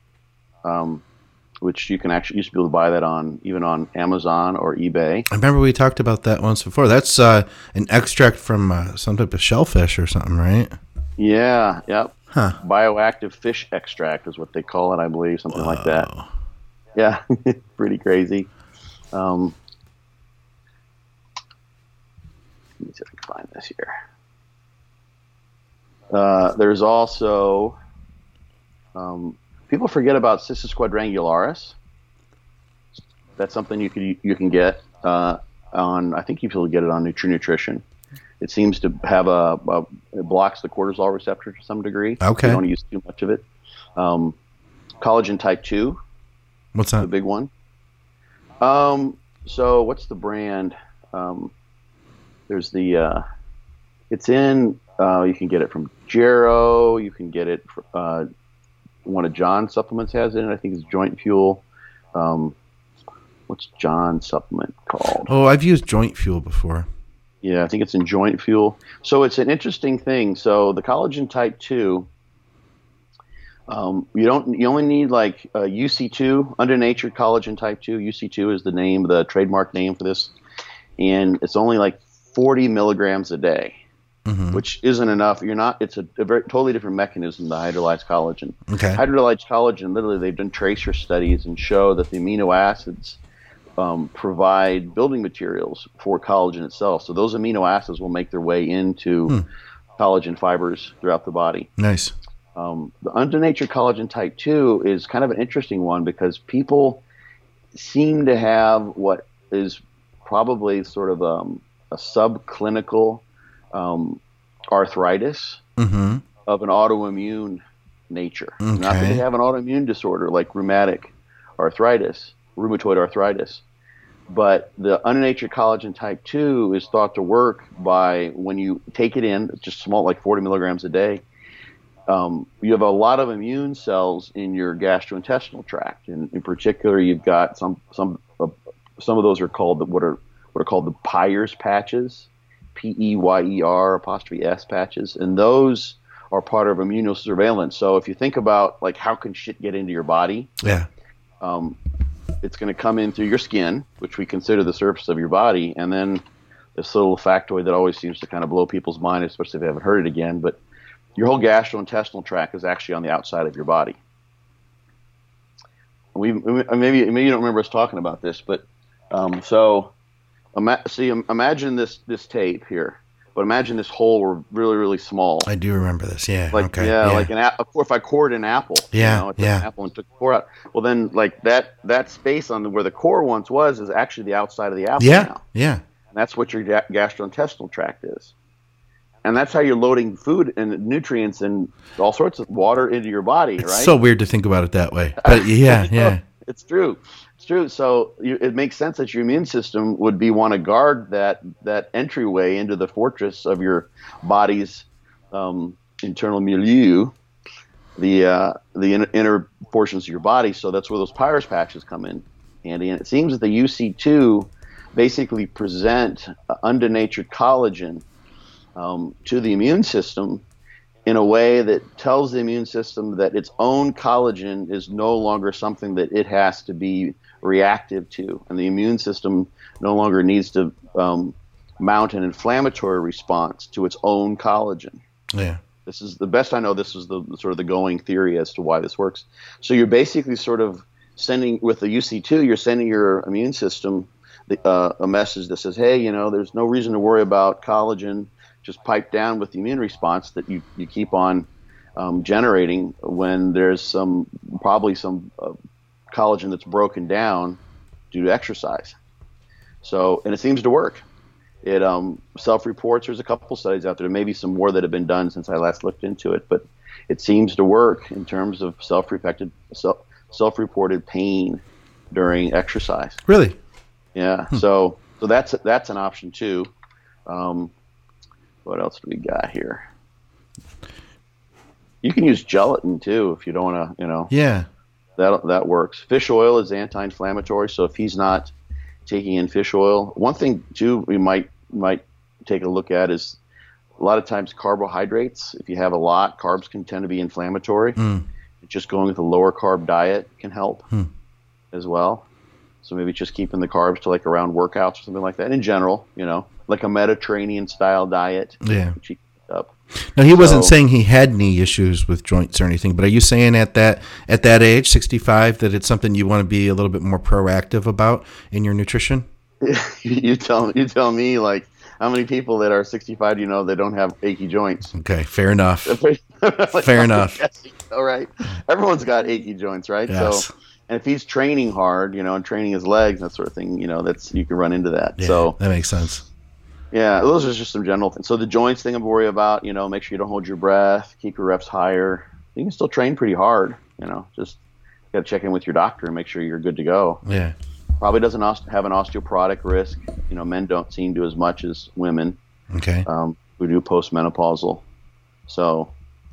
Um, which you can actually used to be able to buy that on even on Amazon or eBay. I remember we talked about that once before. That's uh, an extract from uh, some type of shellfish or something, right? Yeah. Yep. Huh. Bioactive fish extract is what they call it, I believe, something Whoa. like that. Yeah, pretty crazy. Um, let me see if I can find this here. Uh, there's also um, people forget about Cissus quadrangularis. That's something you can you can get uh, on. I think you can get it on Nutri Nutrition. It seems to have a, a it blocks the cortisol receptor to some degree. Okay. You don't use too much of it. Um, collagen type two. What's that? The big one. Um. So what's the brand? Um, there's the. Uh, it's in. Uh, you can get it from Jarrow. You can get it. Uh, one of John's supplements has it in it. I think it's Joint Fuel. Um, what's John's supplement called? Oh, I've used Joint Fuel before. Yeah, I think it's in Joint Fuel. So it's an interesting thing. So the collagen type two, um, you don't you only need like uh, U C two, Undernatured Collagen type two. U C two is the name, the trademark name for this, and it's only like forty milligrams a day, mm-hmm. which isn't enough. You're not. It's a, a very totally different mechanism than hydrolyzed collagen. Okay. Hydrolyzed collagen, literally, they've done tracer studies and show that the amino acids Um, provide building materials for collagen itself. So those amino acids will make their way into hmm. collagen fibers throughout the body. Nice. Um, the Undernatured Collagen type two is kind of an interesting one because people seem to have what is probably sort of um, a subclinical um, arthritis mm-hmm. of an autoimmune nature. Okay. Not that they have an autoimmune disorder like rheumatic arthritis, rheumatoid arthritis. But the Undernatured Collagen type two is thought to work by when you take it in, just small, like forty milligrams a day. Um, you have a lot of immune cells in your gastrointestinal tract, and in particular, you've got some some uh, some of those are called the, what are what are called the Peyer's patches, P E Y E R apostrophe S patches, and those are part of immunosurveillance. So if you think about like how can shit get into your body, yeah. Um, it's going to come in through your skin, which we consider the surface of your body, and then this little factoid that always seems to kind of blow people's mind, especially if they haven't heard it again, but your whole gastrointestinal tract is actually on the outside of your body. We maybe maybe you don't remember us talking about this, but um, so ima- see, imagine this this tape here, but imagine this hole were really, really small. I do remember this. Yeah. Like, okay. Yeah, yeah. like an apple. If I cored an apple, yeah, you know, I took yeah. an apple and took the core out. Well, then, like that that space on the, where the core once was is actually the outside of the apple yeah, now. Yeah. And that's what your ga- gastrointestinal tract is. And that's how you're loading food and nutrients and all sorts of water into your body, It's right? so weird to think about it that way. But yeah, yeah. It's true. It's true. So you, it makes sense that your immune system would be want to guard that that entryway into the fortress of your body's um, internal milieu, the uh, the inner, inner portions of your body. So that's where those Pyrus patches come in handy. And it seems that the U C two basically present uh, undonatured collagen um, to the immune system in a way that tells the immune system that its own collagen is no longer something that it has to be reactive to, and the immune system no longer needs to um, mount an inflammatory response to its own collagen. Yeah. This is the best I know. This is the sort of the going theory as to why this works. So you're basically sort of sending, with the U C two, you're sending your immune system the, uh, a message that says, hey, you know, there's no reason to worry about collagen. Just pipe down with the immune response that you, you keep on um, generating when there's some probably some uh, collagen that's broken down due to exercise. So, and it seems to work. It um, self-reports. There's a couple studies out there. There may be some more that have been done since I last looked into it, but it seems to work in terms of self-reported self, self-reported pain during exercise. Really? Yeah. Hmm. So, so that's that's an option too. Um, What else do we got here? You can use gelatin too if you don't want to, you know. Yeah. That that works. Fish oil is anti-inflammatory, so if he's not taking in fish oil, one thing too we might might take a look at is a lot of times carbohydrates. If you have a lot, carbs can tend to be inflammatory. Mm. Just going with a lower carb diet can help mm. as well. So maybe just keeping the carbs to like around workouts or something like that. In general, you know, like a Mediterranean style diet. Yeah. Up. Now he so, wasn't saying he had knee issues with joints or anything, but are you saying at that at that age, sixty-five, that it's something you want to be a little bit more proactive about in your nutrition? you tell you tell me, like, how many people that are sixty-five do you know they don't have achy joints? Okay, fair enough. like, fair enough. All right, everyone's got achy joints, right? Yes. So, and if he's training hard, you know, and training his legs, that sort of thing, you know, that's you can run into that. Yeah, so that makes sense. Yeah, those are just some general things. So the joints thing I'm worried about, you know, make sure you don't hold your breath, keep your reps higher. You can still train pretty hard, you know, just got to check in with your doctor and make sure you're good to go. Yeah. Probably doesn't have an osteoporotic risk. You know, men don't seem to as much as women. Okay. Um, who do postmenopausal. So,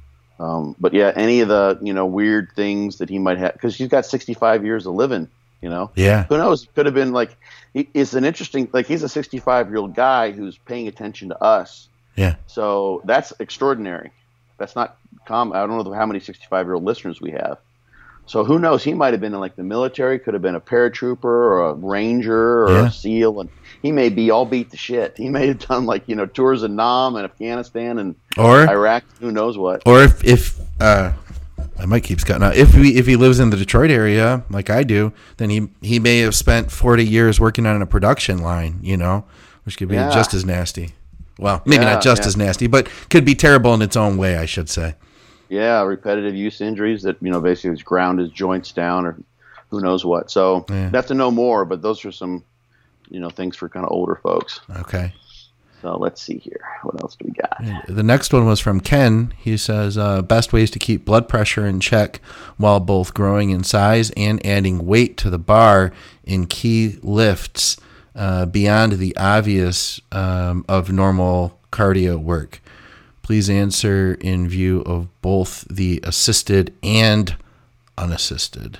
um, but yeah, any of the, you know, weird things that he might have, because he's got sixty-five years of living. You know, yeah. Who knows? He could have been like, he, it's an interesting, like he's a sixty-five year old guy who's paying attention to us. Yeah. So that's extraordinary. That's not common. I don't know how many sixty-five year old listeners we have. So who knows? He might have been in like the military, could have been a paratrooper or a ranger or yeah. a SEAL, and he may be all beat to shit. He may have done like, you know, tours in Nam and Afghanistan and or Iraq. Who knows what? Or if if uh. I might keep cutting out. If we if he lives in the Detroit area like I do, then he he may have spent forty years working on a production line, you know, which could be yeah. just as nasty. Well, maybe yeah, not just yeah. as nasty, but could be terrible in its own way, I should say. Yeah, repetitive use injuries that, you know, basically ground his joints down or who knows what. So yeah. you have to know more, but those are some, you know, things for kind of older folks. Okay. So let's see here. What else do we got? The next one was from Ken. He says, uh, best ways to keep blood pressure in check while both growing in size and adding weight to the bar in key lifts uh, beyond the obvious um, of normal cardio work. Please answer in view of both the assisted and unassisted.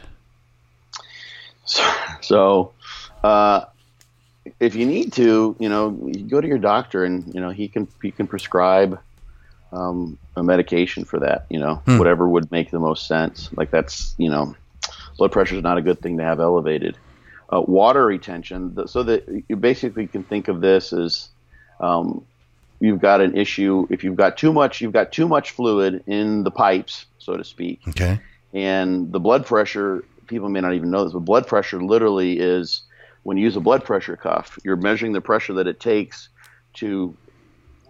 So, so uh, if you need to, you know, you go to your doctor and, you know, he can he can prescribe um, a medication for that, you know, hmm. whatever would make the most sense. Like that's, you know, blood pressure is not a good thing to have elevated. Uh, water retention, so that you basically can think of this as um, you've got an issue. If you've got too much, you've got too much fluid in the pipes, so to speak. Okay. And the blood pressure, people may not even know this, but blood pressure literally is, when you use a blood pressure cuff, you're measuring the pressure that it takes to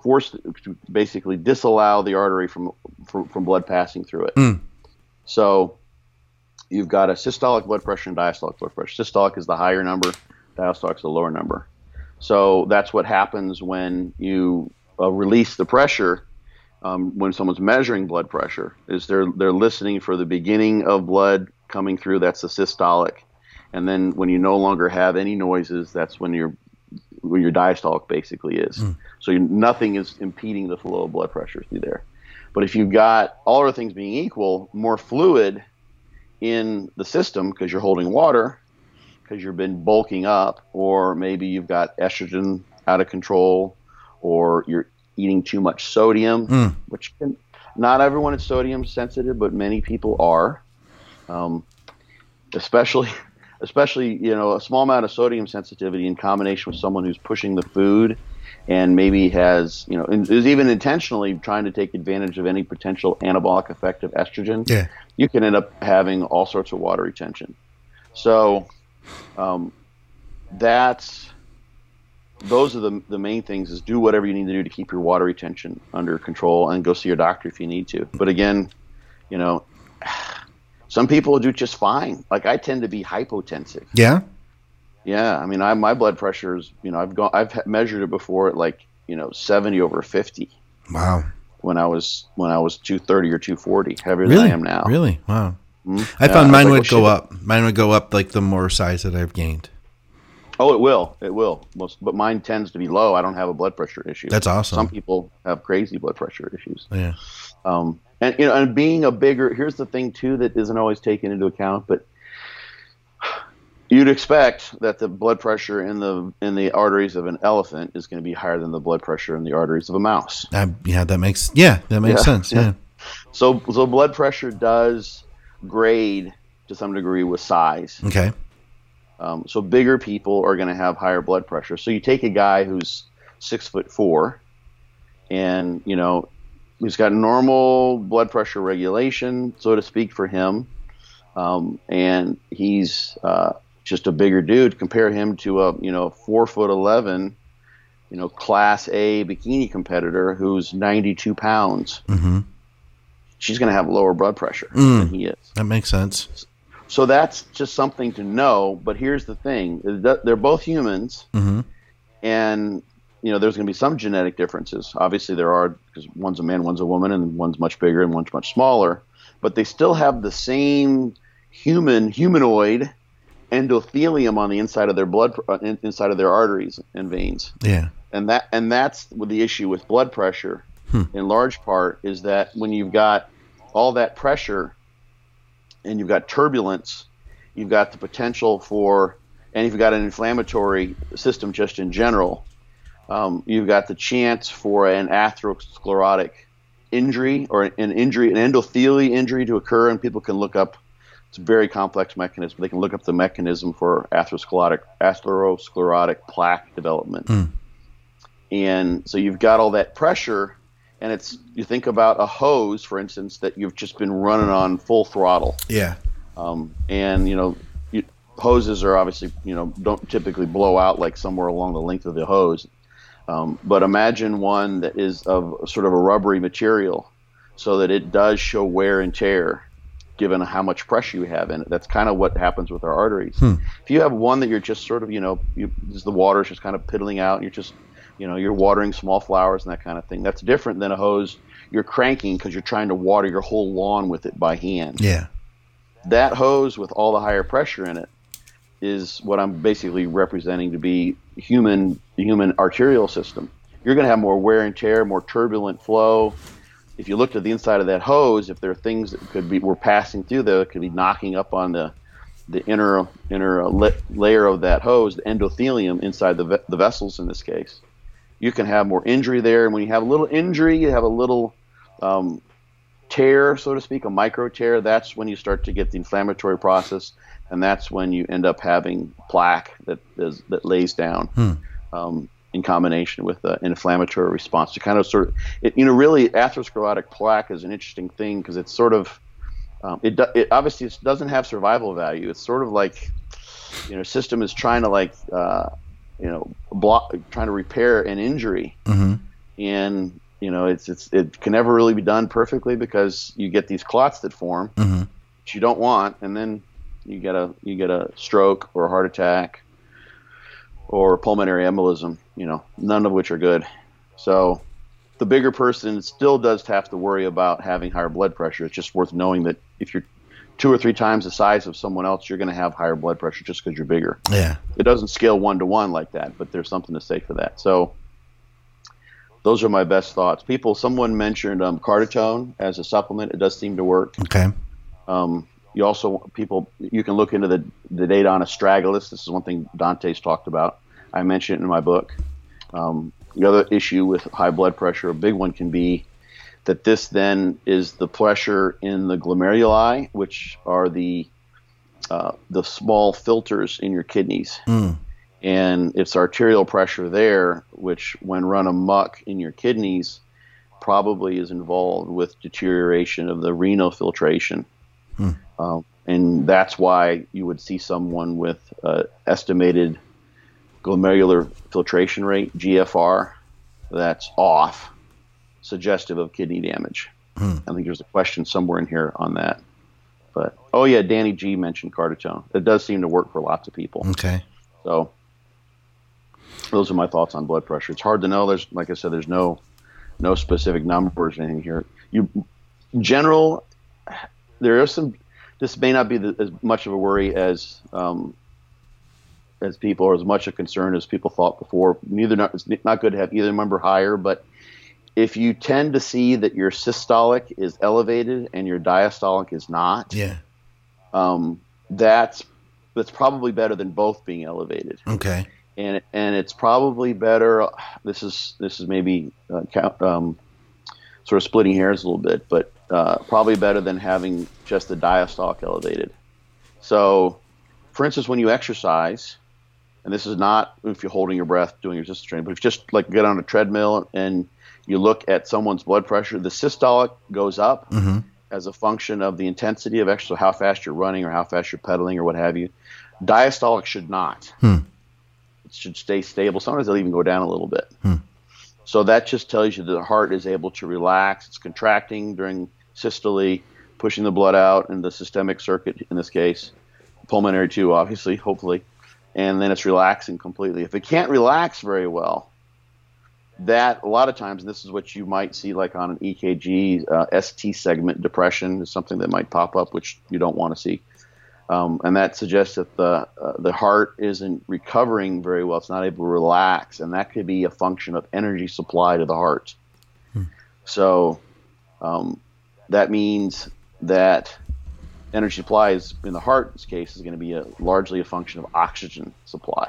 force to basically disallow the artery from from, from blood passing through it. Mm. So you've got a systolic blood pressure and diastolic blood pressure. Systolic is the higher number, diastolic is the lower number. So that's what happens when you uh, release the pressure. Um, when someone's measuring blood pressure, is they're they're listening for the beginning of blood coming through. That's the systolic, and then when you no longer have any noises, that's when your when your diastolic basically is. Mm. So you, nothing is impeding the flow of blood pressure through there. But if you've got all other things being equal, more fluid in the system because you're holding water, because you've been bulking up, or maybe you've got estrogen out of control, or you're eating too much sodium, mm. which can, not everyone is sodium sensitive, but many people are. Um, especially, especially, you know, a small amount of sodium sensitivity in combination with someone who's pushing the food and maybe has, you know, is even intentionally trying to take advantage of any potential anabolic effect of estrogen. Yeah. You can end up having all sorts of water retention. So, um, that's, those are the the main things, is do whatever you need to do to keep your water retention under control and go see your doctor if you need to. But again, you know, some people do just fine. Like I tend to be hypotensive. Yeah. Yeah. I mean, I, my blood pressure is, you know, I've gone, I've measured it before at like, you know, seventy over fifty. Wow. When I was, when I was two thirty or two forty, heavier really? than I am now. Really? Wow. Mm-hmm. I yeah, found I mine like, would well, go shit. up. Mine would go up like the more size that I've gained. Oh, it will. It will. Most, but mine tends to be low. I don't have a blood pressure issue. That's awesome. Some people have crazy blood pressure issues. Yeah. Um, and you know, and being a bigger, here's the thing too that isn't always taken into account, but you'd expect that the blood pressure in the in the arteries of an elephant is going to be higher than the blood pressure in the arteries of a mouse. Uh, yeah, that makes yeah, that makes Yeah, sense. Yeah. yeah. So so blood pressure does grade to some degree with size. Okay. Um, so bigger people are going to have higher blood pressure. So you take a guy who's six foot four, and you know he's got normal blood pressure regulation, so to speak, for him, um, and he's uh, just a bigger dude. Compare him to a you know four foot eleven, you know class A bikini competitor who's ninety-two pounds. Mm-hmm. She's going to have lower blood pressure Mm. than he is. That makes sense. So that's just something to know. But here's the thing: they're both humans, Mm-hmm. and you know there's going to be some genetic differences. Obviously, there are, because one's a man, one's a woman, and one's much bigger and one's much smaller. But they still have the same human humanoid endothelium on the inside of their blood, uh, inside of their arteries and veins. Yeah. And that and that's what the issue with blood pressure, Hmm. in large part, is that when you've got all that pressure and you've got turbulence, you've got the potential for, and if you've got an inflammatory system just in general, um, you've got the chance for an atherosclerotic injury or an injury, an endothelial injury to occur, and people can look up, it's a very complex mechanism, they can look up the mechanism for atherosclerotic, atherosclerotic plaque development. Hmm. And so you've got all that pressure, and it's, you think about a hose, for instance, that you've just been running on full throttle. Yeah. Um, and, you know, you, hoses are obviously, you know, don't typically blow out like somewhere along the length of the hose. Um, but imagine one that is of sort of a rubbery material so that it does show wear and tear given how much pressure you have in it. That's kind of what happens with our arteries. Hmm. If you have one that you're just sort of, you know, you, the water's just kind of piddling out, and you're just, you know, you're watering small flowers and that kind of thing. That's different than a hose you're cranking because you're trying to water your whole lawn with it by hand. Yeah. That hose with all the higher pressure in it is what I'm basically representing to be human, the human arterial system. You're going to have more wear and tear, more turbulent flow. If you looked at the inside of that hose, if there are things that could be were passing through there, it could be knocking up on the the inner inner uh, layer of that hose, the endothelium inside the ve- the vessels in this case. You can have more injury there, and when you have a little injury, you have a little um, tear, so to speak, a micro tear. That's when you start to get the inflammatory process, and that's when you end up having plaque that is, that lays down Hmm. um, in combination with uh, an inflammatory response. To kind of sort of, it, you know, really atherosclerotic plaque is an interesting thing because it's sort of, um, it, it obviously it doesn't have survival value. It's sort of like, you know, system is trying to like. Uh, you know, block, trying to repair an injury. Mm-hmm. and you know it's it's it can never really be done perfectly because you get these clots that form, Mm-hmm. which you don't want, and then you get a you get a stroke or a heart attack or pulmonary embolism. You know, none of which are good. So the bigger person still does have to worry about having higher blood pressure. It's just worth knowing that if you're two or three times the size of someone else, you're going to have higher blood pressure just because you're bigger. Yeah. It doesn't scale one to one like that, but there's something to say for that. So those are my best thoughts. People, someone mentioned um, Carditone as a supplement. It does seem to work. Okay. Um, you also, people, you can look into the, the data on astragalus. This is one thing Dante's talked about. I mentioned it in my book. Um, the other issue with high blood pressure, a big one, can be that this then is the pressure in the glomeruli, which are the uh, the small filters in your kidneys. Mm. And it's arterial pressure there, which when run amok in your kidneys, probably is involved with deterioration of the renal filtration. Mm. Um, and that's why you would see someone with uh, estimated glomerular filtration rate, G F R, that's off, suggestive of kidney damage. Hmm. I think there's a question somewhere in here on that. But, oh yeah, Danny G mentioned Carditone. It does seem to work for lots of people. Okay. So those are my thoughts on blood pressure. It's hard to know. There's, like I said, there's no no specific numbers or anything here. You general, there are some, this may not be the, as much of a worry as um, as people, or as much a concern as people thought before. Neither not, it's not good to have either number higher, but if you tend to see that your systolic is elevated and your diastolic is not, Yeah. um, that's that's probably better than both being elevated. Okay. And and it's probably better. This is this is maybe uh, count, um, sort of splitting hairs a little bit, but uh, probably better than having just the diastolic elevated. So, for instance, when you exercise, and this is not if you're holding your breath doing resistance training, but if you just like get on a treadmill and you look at someone's blood pressure, the systolic goes up Mm-hmm. as a function of the intensity of exercise, how fast you're running or how fast you're pedaling or what have you. Diastolic should not. Hmm. It should stay stable. Sometimes they'll even go down a little bit. Hmm. So that just tells you that the heart is able to relax. It's contracting during systole, pushing the blood out in the systemic circuit in this case, pulmonary too, obviously, hopefully, and then it's relaxing completely. If it can't relax very well, that a lot of times, and this is what you might see like on an E K G, uh, S T segment depression is something that might pop up, which you don't want to see. Um, and that suggests that the uh, the heart isn't recovering very well. It's not able to relax, and that could be a function of energy supply to the heart. Hmm. So um, that means that energy supply is, in the heart's case, is going to be a, largely a function of oxygen supply.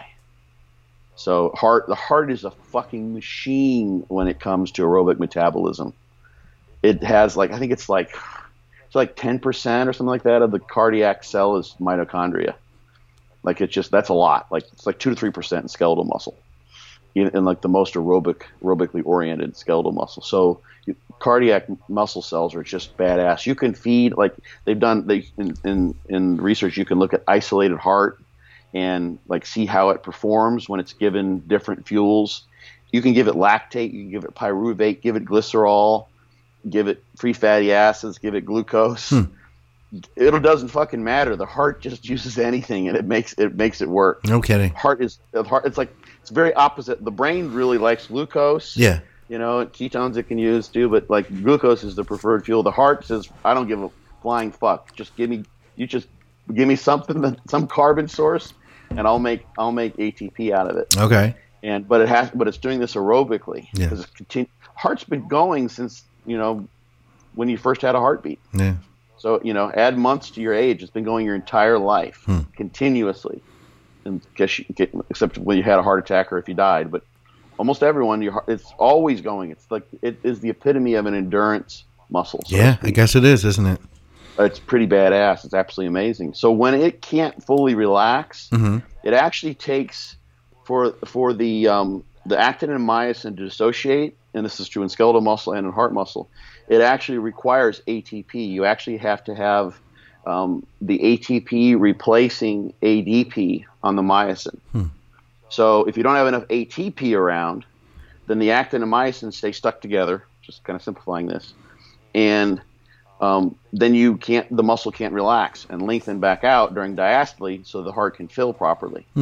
So heart, the heart is a fucking machine when it comes to aerobic metabolism. It has like, I think it's like, it's like ten percent or something like that of the cardiac cell is mitochondria. Like it's just, that's a lot. Like it's like two to three percent in skeletal muscle, in, in like the most aerobic, aerobically oriented skeletal muscle. So you, cardiac muscle cells are just badass. You can feed, like they've done, they in, in, in research, you can look at isolated heart and like see how it performs when it's given different fuels. You can give it lactate, you can give it pyruvate, give it glycerol, give it free fatty acids, give it glucose. Hmm. It doesn't fucking matter. The heart just uses anything and it makes it makes it work. No kidding. Heart is the heart. It's like it's very opposite. The brain really likes glucose. Yeah. You know, ketones it can use too, but like glucose is the preferred fuel. The heart says, I don't give a flying fuck. Just give me you just give me something that some carbon source and I'll make I'll make A T P out of it. Okay. And but it has but it's doing this aerobically. Yeah. It's continu- heart's been going since, you know, when you first had a heartbeat. Yeah. So, you know, add months to your age. It's been going your entire life hmm. continuously. And guess you get, except when you had a heart attack or if you died, but almost everyone, your heart, it's always going. It's like it is the epitome of an endurance muscle. So yeah, I guess it is, isn't it? It's pretty badass. It's absolutely amazing. So when it can't fully relax, mm-hmm. it actually takes for for the um, the actin and myosin to dissociate, and this is true in skeletal muscle and in heart muscle. It actually requires A T P. You actually have to have um, the A T P replacing A D P on the myosin. Hmm. So if you don't have enough A T P around, then the actin and myosin stay stuck together, just kind of simplifying this. And um, then you can't, the muscle can't relax and lengthen back out during diastole so the heart can fill properly. Hmm.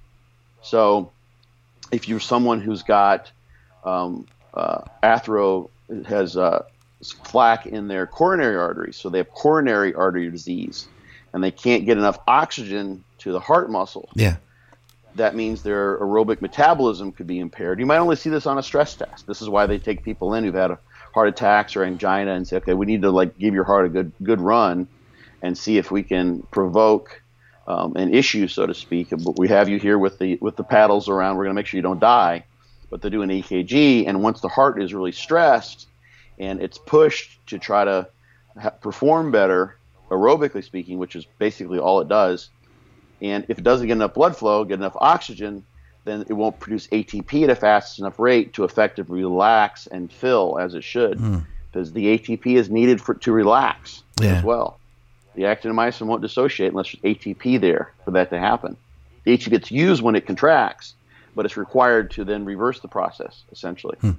So if you're someone who's got um, uh, athero, has uh, plaque in their coronary arteries, so they have coronary artery disease, and they can't get enough oxygen to the heart muscle. Yeah. That means their aerobic metabolism could be impaired. You might only see this on a stress test. This is why they take people in who've had a heart attacks or angina and say, okay, we need to like give your heart a good good run and see if we can provoke um, an issue, so to speak. But we have you here with the with the paddles around. We're going to make sure you don't die. But they do an E K G, and once the heart is really stressed and it's pushed to try to ha- perform better, aerobically speaking, which is basically all it does, and if it doesn't get enough blood flow, get enough oxygen, then it won't produce A T P at a fast enough rate to effectively relax and fill as it should, mm. because the A T P is needed for to relax yeah. as well. The actin and myosin won't dissociate unless there's A T P there for that to happen. The A T P gets used when it contracts, but it's required to then reverse the process, essentially. Hmm.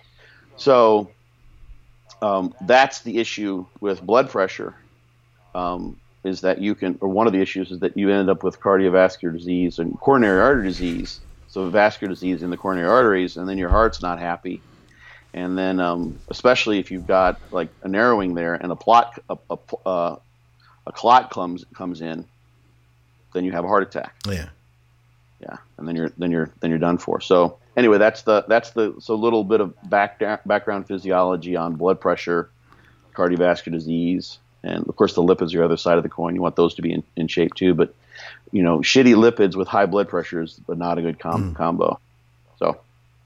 So um, that's the issue with blood pressure, um, is that you can, or one of the issues is that you end up with cardiovascular disease and coronary artery disease, so vascular disease in the coronary arteries, and then your heart's not happy. And then um, especially if you've got like a narrowing there and a, plot, a, a, uh, a clot comes comes in, then you have a heart attack. Yeah. Yeah, and then you're then you're then you're done for. So anyway, that's the that's the so little bit of back background physiology on blood pressure, cardiovascular disease, and of course the lipids are the other side of the coin. You want those to be in, in shape too, but you know, shitty lipids with high blood pressure is but not a good com- mm. combo. So.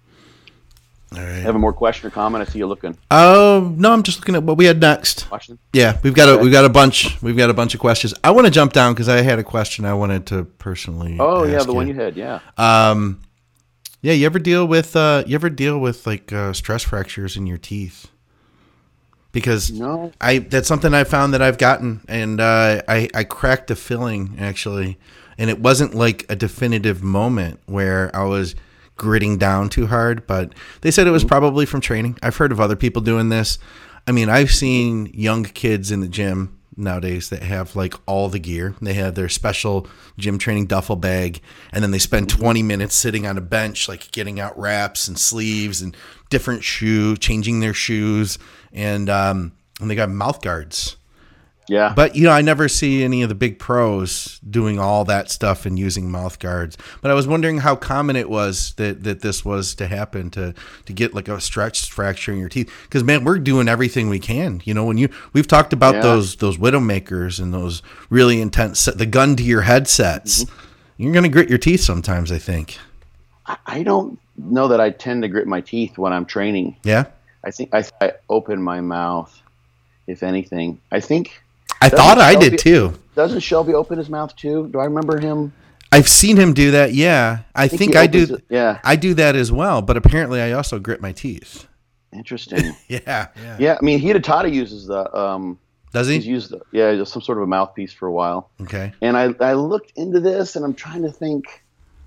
All right. Have a more question or comment? I see you looking. Oh no, I'm just looking at what we had next. Question? Yeah, we've got okay. a we've got a bunch we've got a bunch of questions. I want to jump down because I had a question I wanted to personally. Oh ask yeah, the you. one you had. Yeah. Um, yeah. You ever deal with uh, you ever deal with like uh, stress fractures in your teeth? Because no, I that's something I found that I've gotten, and uh, I I cracked a filling actually, and it wasn't like a definitive moment where I was gritting down too hard, but they said it was probably from training. I've heard of other people doing this. I mean, I've seen young kids in the gym nowadays that have like all the gear. They have their special gym training duffel bag, and then they spend twenty minutes sitting on a bench, like getting out wraps and sleeves and different shoe, changing their shoes, and um, and they got mouth guards. Yeah. But, you know, I never see any of the big pros doing all that stuff and using mouth guards. But I was wondering how common it was that, that this was to happen, to to get like a stretch fracture in your teeth. Because, man, we're doing everything we can. You know, when you we've talked about yeah. those those Widowmakers and those really intense, the gun to your headsets. Mm-hmm. You're going to grit your teeth sometimes, I think. I don't know that I tend to grit my teeth when I'm training. Yeah? I think I, I open my mouth, if anything. I think... I doesn't thought I Shelby, did too. Doesn't Shelby open his mouth too? Do I remember him? I've seen him do that. Yeah, I, I think, think I do. It, yeah, I do that as well. But apparently, I also grit my teeth. Interesting. yeah, yeah, yeah. I mean, Hidetada uses the. Um, Does he? He's used the, yeah, just some sort of a mouthpiece for a while. Okay. And I I looked into this, and I'm trying to think.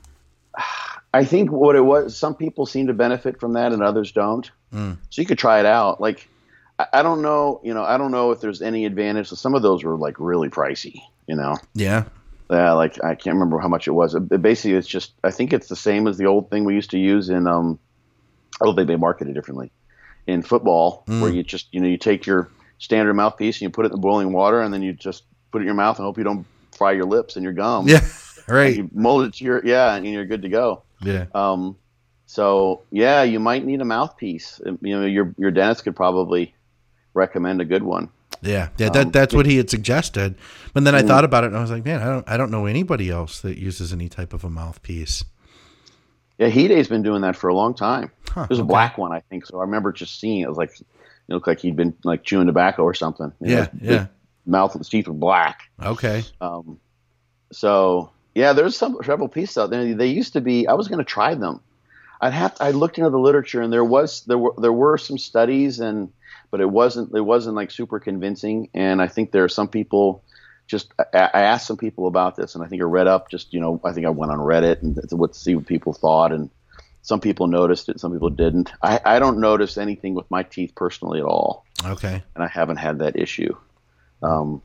I think what it was. Some people seem to benefit from that, and others don't. Mm. So you could try it out, like. I don't know, you know, I don't know if there's any advantage. So some of those were like really pricey, you know? Yeah. Yeah. Like I can't remember how much it was. It, basically, it's just, I think it's the same as the old thing we used to use in, um, I don't think they market it differently in football, mm. where you just, you know, you take your standard mouthpiece and you put it in the boiling water and then you just put it in your mouth and hope you don't fry your lips and your gum. Yeah. Right. You mold it to your, yeah. And you're good to go. Yeah. Um, so yeah, you might need a mouthpiece. You know, your, your dentist could probably recommend a good one. Yeah, yeah, that um, that's what he had suggested. But then I mm, thought about it, and I was like, man, I don't, I don't know anybody else that uses any type of a mouthpiece. Yeah, Hide's been doing that for a long time. Huh, There's okay. a black one, I think. So I remember just seeing it. It was like, it looked like he'd been like chewing tobacco or something. You yeah, know, yeah. Mouth and his teeth were black. Okay. Um. So yeah, there's some several pieces out there. They used to be. I was going to try them. I'd have. To, I looked into the literature, and there was there were there were some studies and. But it wasn't. It wasn't like super convincing, and I think there are some people. Just I, I asked some people about this, and I think I read up. Just you know, I think I went on Reddit and to, what to see what people thought, and some people noticed it, some people didn't. I, I don't notice anything with my teeth personally at all. Okay. And I haven't had that issue. Um,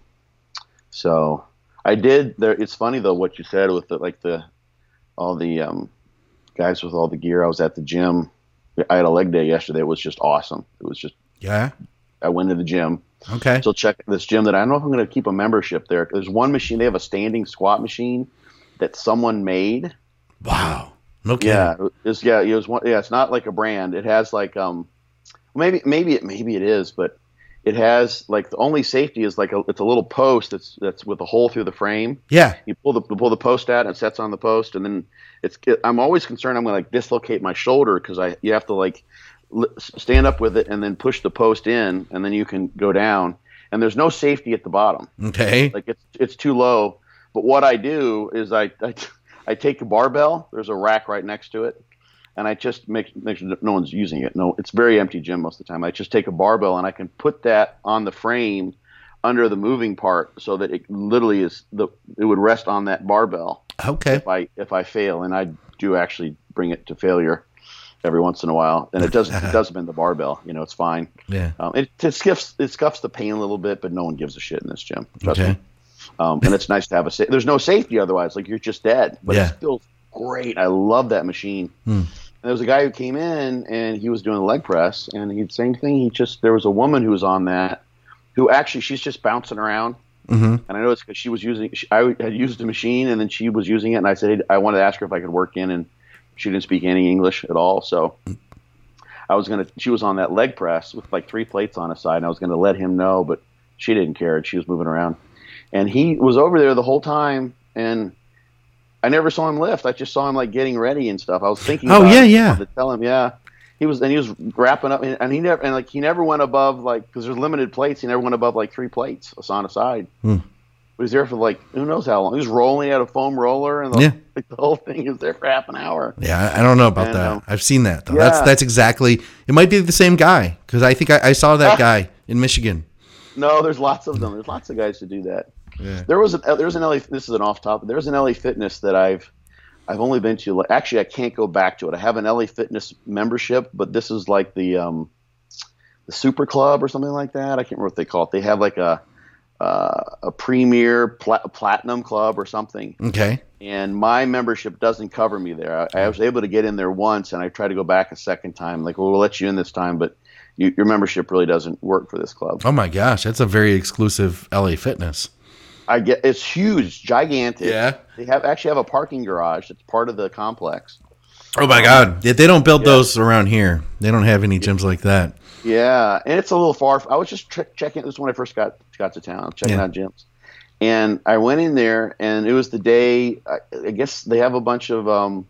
so I did there. It's funny though, what you said with the, like the, all the, um, guys with all the gear. I was at the gym. I had a leg day yesterday. It was just awesome. It was just, yeah. I went to the gym. Okay. So check this gym that I don't know if I'm going to keep a membership there. There's one machine. They have a standing squat machine that someone made. Wow. No kidding. Yeah. It's, yeah. It was one. Yeah. It's not like a brand. It has like, um, maybe, maybe it, maybe it is, but it has like the only safety is like a, it's a little post that's, that's with a hole through the frame. Yeah. You pull the, pull the post out and it sets on the post. And then it's, it, I'm always concerned I'm going to like dislocate my shoulder. Cause I, you have to like li- stand up with it and then push the post in and then you can go down. And there's no safety at the bottom. Okay. Like it's, it's too low. But what I do is I, I, I take a barbell. There's a rack right next to it. And I just make, make sure that no one's using it. No, it's very empty gym most of the time. I just take a barbell and I can put that on the frame under the moving part so that it literally is the, it would rest on that barbell. Okay. If I, if I fail, and I do actually bring it to failure every once in a while. And it doesn't, it doesn't bend the barbell, you know, it's fine. Yeah. Um, it, it scuffs, it scuffs the pain a little bit, but no one gives a shit in this gym. Trust Okay. me. Um, and it's nice to have a, sa- there's no safety otherwise. Like you're just dead, but Yeah. it feels great. I love that machine. Hmm. And there was a guy who came in and he was doing a leg press and he same thing. He just, there was a woman who was on that who actually, she's just bouncing around. Mm-hmm. And I know it's because she was using, she, I had used the machine and then she was using it. And I said, I wanted to ask her if I could work in, and she didn't speak any English at all. So I was going to, she was on that leg press with like three plates on a side. And I was going to let him know, but she didn't care. She was moving around and he was over there the whole time. And I never saw him lift. I just saw him like getting ready and stuff. I was thinking, Oh, about yeah, it. yeah. I wanted to tell him, yeah, he was, and he was wrapping up, and, and he never, and like he never went above like, because there's limited plates. He never went above like three plates on a side. Hmm. He was there for like who knows how long. He was rolling out a foam roller, and the, Yeah. like, the whole thing he was there for half an hour. Yeah, I I don't know about And, that. um, I've seen that though. yeah. That's that's exactly. It might be the same guy because I think I, I saw that guy in Michigan. No, there's lots of them. There's lots of guys who do that. Yeah. There was a, there's an L A. This is an off topic. There's an L A Fitness that I've I've only been to. Actually, I can't go back to it. I have an L A Fitness membership, but this is like the um, the Super Club or something like that. I can't remember what they call it. They have like a uh, a premier pla- platinum club or something. Okay. And my membership doesn't cover me there. I, I was able to get in there once, and I tried to go back a second time. Like, well, we'll let you in this time, but you, your membership really doesn't work for this club. Oh my gosh, that's a very exclusive L A Fitness. I get it's huge, gigantic. Yeah. They have actually have a parking garage that's part of the complex. Oh my God, yeah, they don't build Yeah. those around here. They don't have any gyms like that. Yeah, and it's a little far. I was just tr- checking. This is when I first got got to town, checking Yeah. out gyms, and I went in there, and it was the day. I, I guess they have a bunch of um,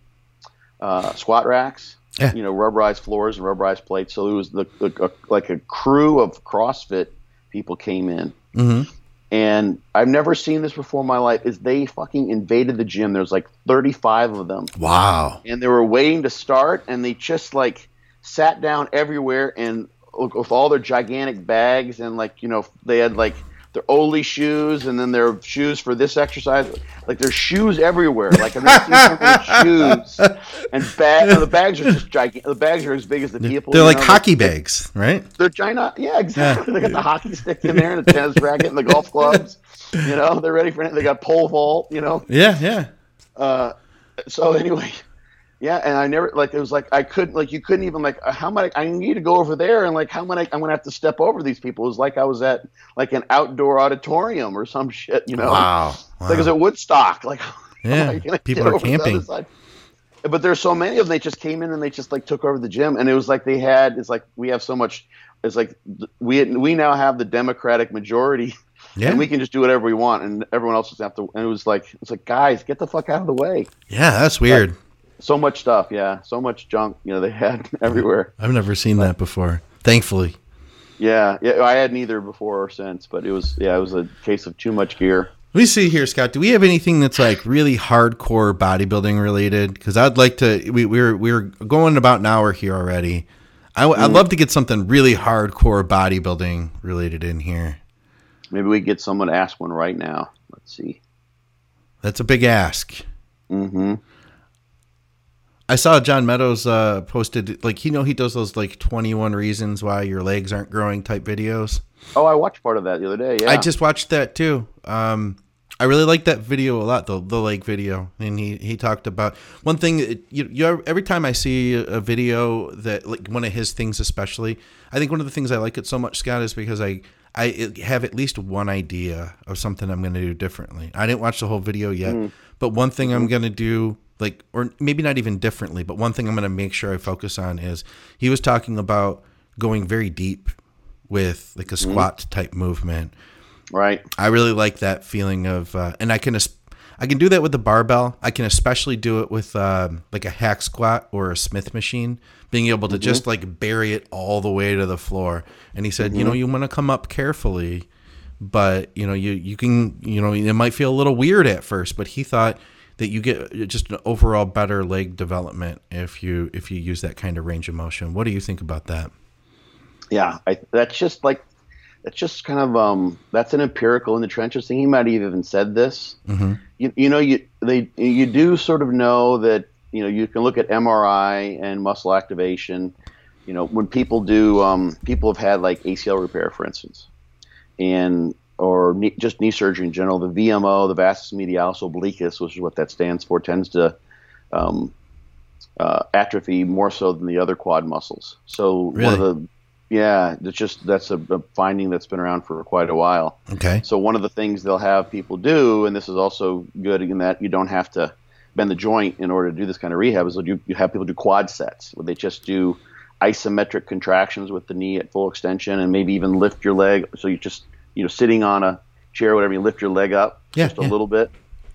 uh, squat racks, Yeah. you know, rubberized floors and rubberized plates. So it was the, the a, like a crew of CrossFit people came in, Mm-hmm. and I've never seen this before in my life. Is they fucking invaded the gym? There's like thirty-five of them. Wow. And they were waiting to start, and they just like sat down everywhere and with all their gigantic bags, and like, you know, they had like their Oli shoes and then their shoes for this exercise. Like there's shoes everywhere. Like I've never seen so many shoes and bag. And the bags are just gigantic. The bags are as big as the people. They're you like know? hockey bags, right? They're giant. Yeah, exactly. They got the hockey stick in there and the tennis racket and the golf clubs. You know, they're ready for it. They got pole vault. You know. Yeah, yeah. Uh, so anyway, yeah, and I never like it was like I couldn't like you couldn't even like how am I I need to go over there and like how am I I'm gonna have to step over these people. It was like I was at like an outdoor auditorium or some shit, you know. Wow. Like it was at Woodstock. Like how am Yeah, I gonna people get are over to the camping. other side? But there's so many of them. They just came in and they just like took over the gym, and it was like they had. It's like we have so much. It's like we we now have the Democratic majority. Yeah. And we can just do whatever we want, and everyone else just have to. And it was like, it's like, guys, get the fuck out of the way. Yeah, that's weird. So much stuff, yeah, so much junk, you know, they had everywhere. I've never seen that before. Thankfully. Yeah, yeah, I hadn't either before or since, but it was, yeah, it was a case of too much gear. Let me see here, Scott. Do we have anything that's like really hardcore bodybuilding related? Because I'd like to. We, we're we're going about an hour here already. I, w- I'd love to get something really hardcore bodybuilding related in here. Maybe we get someone to ask one right now. Let's see. That's a big ask. Mm-hmm. I saw John Meadows uh, posted, like, you know, he does those like twenty-one reasons why your legs aren't growing type videos. Oh, I watched part of that the other day. Yeah, I just watched that too. Um, I really liked that video a lot, the the leg video, and he, he talked about one thing. You, you every time I see a video that, like one of his things, especially, I think one of the things I like it so much, Scott, is because I I have at least one idea of something I'm going to do differently. I didn't watch the whole video yet, mm. but one thing mm-hmm. I'm going to do, like, or maybe not even differently, but one thing I'm going to make sure I focus on is he was talking about going very deep with like a squat mm. type movement. Right. I really like that feeling of, uh, and I can, I can do that with the barbell. I can especially do it with um, like a hack squat or a Smith machine, being able to mm-hmm. just like bury it all the way to the floor. And he said, mm-hmm. you know, you want to come up carefully, but you know, you, you can, you know, it might feel a little weird at first, but he thought that you get just an overall better leg development if you, if you use that kind of range of motion. What do you think about that? Yeah, I, that's just like, that's just kind of, um, that's an empirical in the trenches thing. He might have even said this. Mm-hmm. You, you know, you, they, you do sort of know that, you know, you can look at M R I and muscle activation. You know, when people do, um, people have had like A C L repair, for instance, and or knee, just knee surgery in general. The V M O, the vastus medialis obliquus, which is what that stands for, tends to um, uh, atrophy more so than the other quad muscles. So really? one of the yeah, it's just that's a, a finding that's been around for quite a while. Okay. So one of the things they'll have people do, and this is also good in that you don't have to bend the joint in order to do this kind of rehab, is you, you have people do quad sets where they just do isometric contractions with the knee at full extension and maybe even lift your leg. So you just, you know, sitting on a chair or whatever, you lift your leg up yeah, just a yeah. little bit.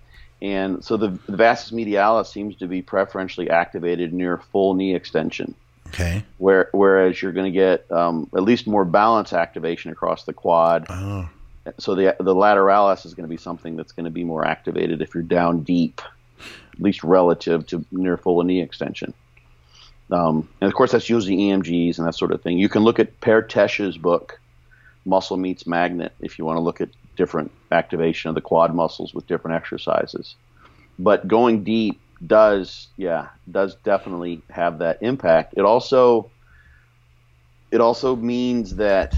And so the, the vastus medialis seems to be preferentially activated near full knee extension. Okay. Where, whereas you're going to get um, at least more balance activation across the quad. Oh. So the the lateralis is going to be something that's going to be more activated if you're down deep, at least relative to near full knee extension. Um, and of course, that's usually E M Gs and that sort of thing. You can look at Per Tesch's book, Muscle Meets Magnet, if you want to look at different activation of the quad muscles with different exercises. But going deep does, yeah, does definitely have that impact. It also, it also means that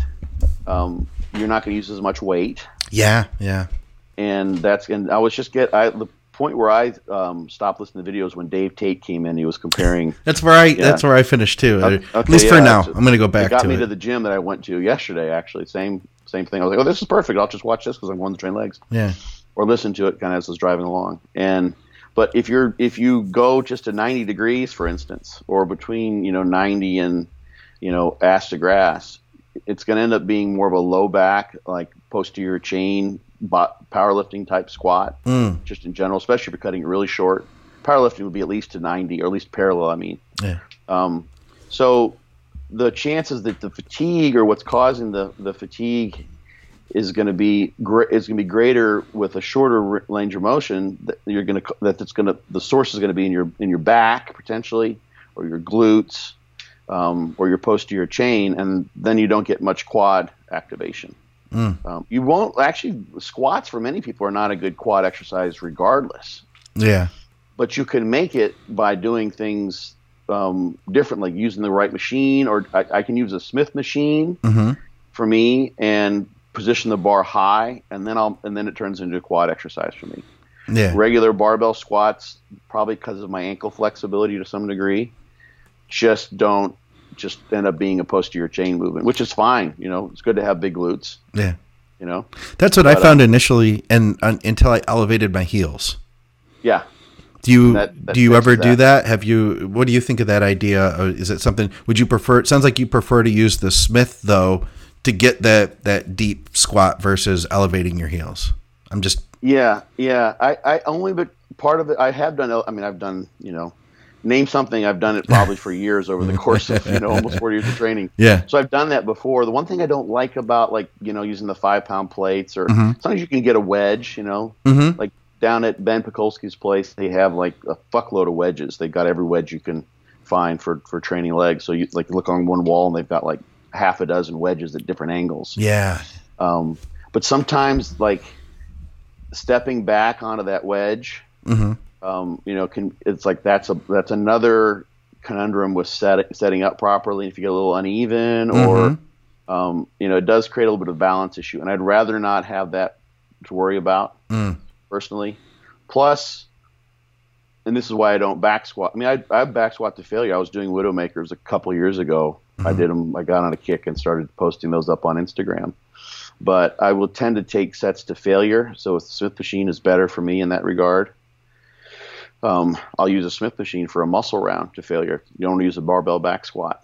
um, you're not going to use as much weight. Yeah, yeah. And that's, and I was just get, I, the point where I um, stopped listening to videos when Dave Tate came in, he was comparing. That's where I, yeah. that's where I finished too. Okay, At least yeah, for now. I'm going to go back to it. It got me to the gym that I went to yesterday, actually. Same, same thing. I was like, oh, this is perfect. I'll just watch this because I'm going to train legs. Yeah. Or listen to it kind of as I was driving along. And, but if you're, if you go just to ninety degrees, for instance, or between, you know, ninety and, you know, ass to grass, it's going to end up being more of a low back, like posterior chain, powerlifting type squat, mm. just in general, especially if you're cutting it really short. Powerlifting would be at least to ninety, or at least parallel, I mean. Yeah. Um, so the chances that the fatigue or what's causing the, the fatigue is going to be gr- is going to be greater with a shorter range of motion. That you're going to that it's going to the source is going to be in your in your back potentially, or your glutes, um, or your posterior chain, and then you don't get much quad activation. Mm. Um, you won't actually squats for many people are not a good quad exercise regardless. Yeah, but you can make it by doing things um, different, like using the right machine, or I, I can use a Smith machine mm-hmm. for me and position the bar high, and then I'll and then it turns into a quad exercise for me. Yeah. Regular barbell squats, probably because of my ankle flexibility to some degree, just don't just end up being a posterior chain movement, which is fine. You know, it's good to have big glutes. Yeah. You know, that's what but, I found uh, initially, and uh, until I elevated my heels. Yeah. Do you that, that do you ever that. do that? Have you? What do you think of that idea? Or is it something? Would you prefer? It sounds like you prefer to use the Smith though to get that that deep squat versus elevating your heels. I'm just. Yeah, yeah. I, I only, but part of it, I have done. I mean, I've done. You know, name something. I've done it probably for years over the course of you know almost forty years of training. Yeah. So I've done that before. The one thing I don't like about like you know using the five pound plates or mm-hmm. sometimes you can get a wedge. You know, mm-hmm. like. Down at Ben Pekulski's place, they have like a fuckload of wedges. They've got every wedge you can find for, for training legs. So you like look on one wall and they've got like half a dozen wedges at different angles. Yeah. Um, but sometimes like stepping back onto that wedge, mm-hmm. um, you know, can it's like that's a that's another conundrum with set, setting up properly. If you get a little uneven, or Mm-hmm. um, you know, it does create a little bit of balance issue, and I'd rather not have that to worry about Mm. personally. Plus, and this is why I don't back squat. I mean, I I back squat to failure. I was doing Widowmakers a couple years ago. Mm-hmm. I did them. I got on a kick and started posting those up on Instagram. But I will tend to take sets to failure. So a Smith machine is better for me in that regard. Um, I'll use a Smith machine for a muscle round to failure. You don't use a barbell back squat.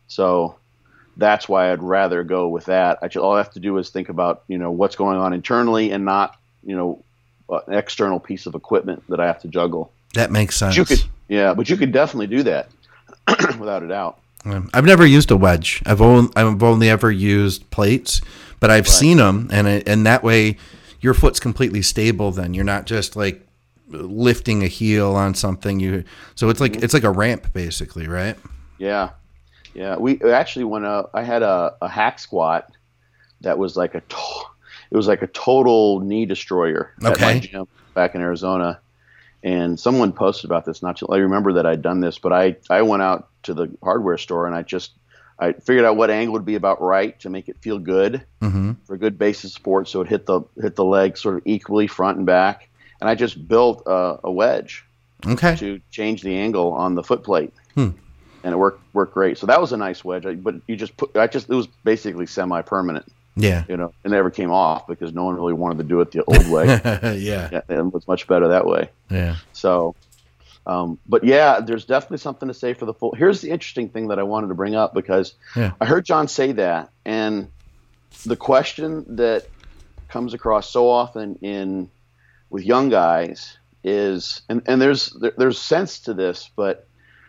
So that's why I'd rather go with that. I just, all I have to do is think about, you know, what's going on internally and not, you know, an external piece of equipment that I have to juggle. That makes sense. But you could, yeah, but you could definitely do that without a doubt. Um, I've never used a wedge. I've only I've only ever used plates, but I've Right. seen them, and it, and that way your foot's completely stable. Then you're not just like lifting a heel on something. You so it's like it's like a ramp basically, right? Yeah, yeah. We actually when uh, I had a, a hack squat that was like a to- it was like a total knee destroyer at Okay. my gym back in Arizona. And someone posted about this. Not too, I remember that I'd done this, but I, I went out to the hardware store and I just I figured out what angle would be about right to make it feel good Mm-hmm. for a good basis support, so it hit the hit the leg sort of equally front and back. And I just built a, a wedge Okay. to change the angle on the foot plate, Hmm. and it worked worked great. So that was a nice wedge. I, but you just put I just it was basically semi permanent. Yeah. You know, it never came off because no one really wanted to do it the old way. yeah. Yeah, it was much better that way. Yeah. So, um, but yeah, there's definitely something to say for the full. Here's the interesting thing that I wanted to bring up because Yeah. I heard John say that, and the question that comes across so often in with young guys is, and, and there's there, there's sense to this, but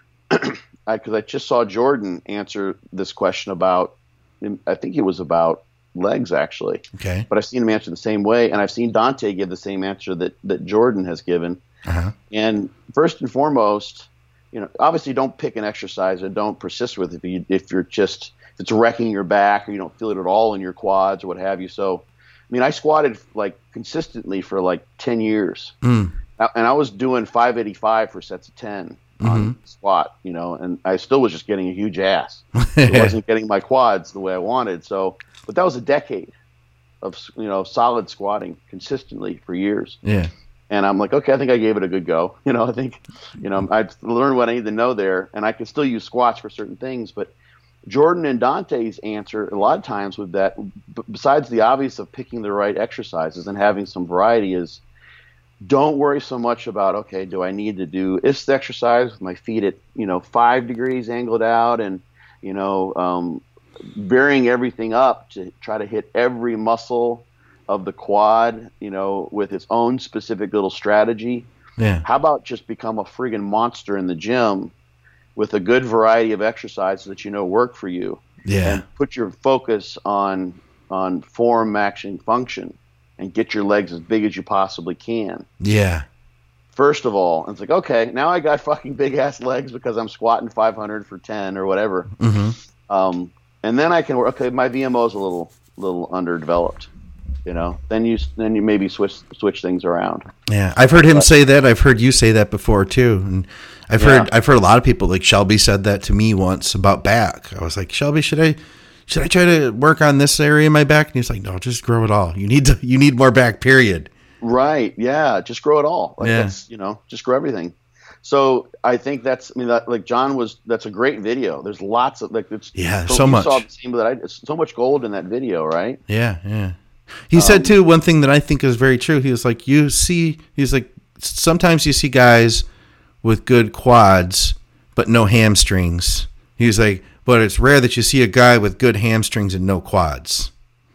I because I just saw Jordan answer this question about, I think it was about legs actually. Okay. But I've seen him answer the same way, and I've seen Dante give the same answer that, that Jordan has given. Uh-huh. And first and foremost, you know, obviously don't pick an exercise and don't persist with it if, you, if you're just if it's wrecking your back or you don't feel it at all in your quads or what have you. So, I mean, I squatted like consistently for like ten years, Mm. and I was doing five eighty-five for sets of ten on Mm-hmm. squat, you know, and I still was just getting a huge ass. It wasn't getting my quads the way I wanted. So, but that was a decade of, you know, solid squatting consistently for years. Yeah. And I'm like, okay, I think I gave it a good go. You know, I think, you know, I learned what I need to know there, and I can still use squats for certain things. But Jordan and Dante's answer a lot of times with that, b- besides the obvious of picking the right exercises and having some variety, is don't worry so much about, okay, do I need to do this exercise with my feet at, you know, five degrees angled out and, you know, um, varying everything up to try to hit every muscle of the quad, you know, with its own specific little strategy. Yeah. How about just become a friggin' monster in the gym with a good variety of exercises that you know work for you, Yeah. and put your focus on on form, action, function, and get your legs as big as you possibly can. Yeah. First of all, and it's like, okay, now I got fucking big ass legs because I'm squatting five hundred for ten or whatever. Mm-hmm. Um, and then I can work. Okay, my V M O is a little little underdeveloped. You know, then you then you maybe switch switch things around. Yeah, I've heard him say that. I've heard you say that before too, and I've Yeah. heard I've heard a lot of people. Like Shelby said that to me once about back. I was like, Shelby, should I should I try to work on this area of my back? And he's like, no, just grow it all. You need to you need more back. Period. Right? Yeah, just grow it all. Like Yeah. that's, you know, just grow everything. So I think that's. I mean, that, like John was. That's a great video. There's lots of like. It's, Yeah, so so you much. Saw the same that I. It's so much gold in that video, right? Yeah, yeah. He said too one thing that I think is very true. He was like, you see, he's like, sometimes you see guys with good quads but no hamstrings. He's like, but it's rare that you see a guy with good hamstrings and no quads.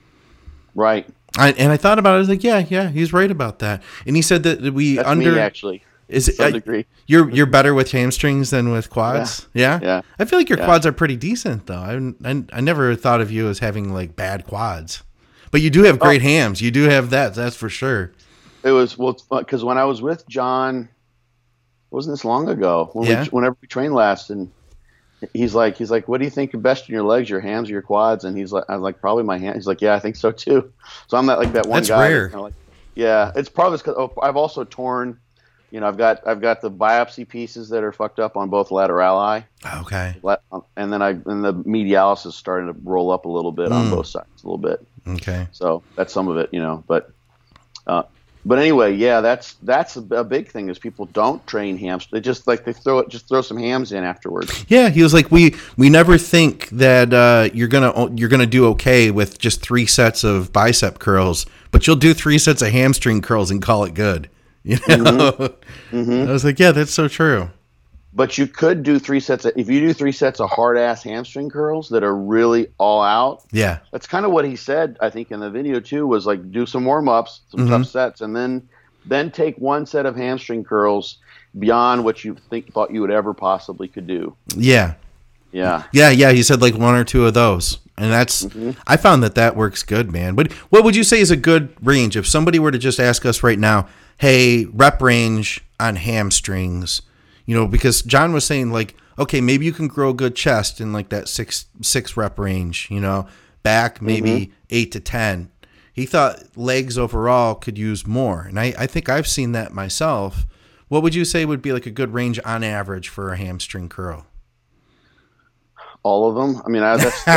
Right. I, and I thought about it. I was like, yeah, yeah, he's right about that. And he said that we That's under me actually. is To it some uh, degree. you're you're better with hamstrings than with quads. Yeah, Yeah. I feel like your Yeah. quads are pretty decent though. I, I I never thought of you as having like bad quads, but you do have great Oh. hams. You do have that. That's for sure. It was well because when I was with John, it wasn't this long ago. When Yeah. we, whenever we trained last, and he's like, he's like, what do you think are best in your legs, your hams or your quads? And he's like, I was like, probably my hands. He's like, yeah, I think so too. So I'm not like that one That's guy. rare. Kinda like, yeah, it's probably because oh, I've also torn, You know, I've got I've got the biopsy pieces that are fucked up on both laterali. Okay. And then I and the medialis is starting to roll up a little bit mm. on both sides, a little bit. Okay. So that's some of it, you know. But uh, but anyway, yeah, that's that's a, a big thing is people don't train hams. They just like they throw it, just throw some hams in afterwards. Yeah, he was like, we we never think that uh, you're gonna you're gonna do okay with just three sets of bicep curls, but you'll do three sets of hamstring curls and call it good. You know, mm-hmm. Mm-hmm. I was like, yeah, that's so true. But you could do three sets. Of, if you do three sets of hard ass hamstring curls that are really all out, yeah, that's kind of what he said. I think in the video too was like do some warm ups, some mm-hmm. tough sets, and then then take one set of hamstring curls beyond what you think thought you would ever possibly could do. Yeah, yeah, yeah, yeah. He said like one or two of those. And that's, mm-hmm. I found that that works good, man. But what would you say is a good range? If somebody were to just ask us right now, hey, rep range on hamstrings, you know, because John was saying like, okay, maybe you can grow a good chest in like that six, six rep range, you know, back maybe mm-hmm. eight to ten. He thought legs overall could use more. And I, I think I've seen that myself. What would you say would be like a good range on average for a hamstring curl? All of them. I mean, I, that's,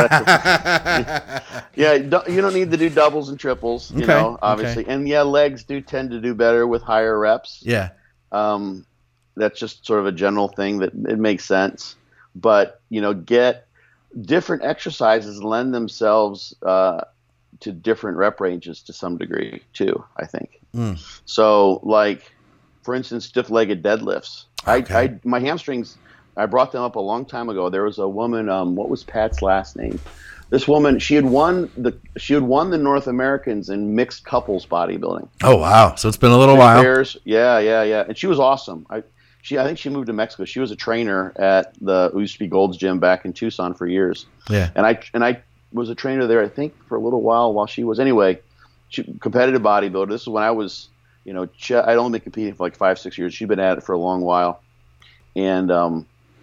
that's yeah. You don't need to do doubles and triples, you okay, know, obviously. Okay. And yeah, legs do tend to do better with higher reps. Yeah. Um, that's just sort of a general thing that it makes sense. But you know, get different exercises lend themselves uh, to different rep ranges to some degree too. I think. Mm. So, like, for instance, stiff-legged deadlifts. Okay. I, I my hamstrings. I brought them up a long time ago. There was a woman. Um, what was Pat's last name? This woman. She had won the. She had won the North Americans in mixed couples bodybuilding. Oh wow! So it's been a little while. Pairs. Yeah, yeah, yeah. And she was awesome. I. She. I think she moved to Mexico. She was a trainer at the it used to be Gold's Gym back in Tucson for years. Yeah. And I. And I was a trainer there. I think for a little while while she was anyway. She competitive bodybuilder. This is when I was. You know, I'd only been competing for like five, six years. She'd been at it for a long while, and um.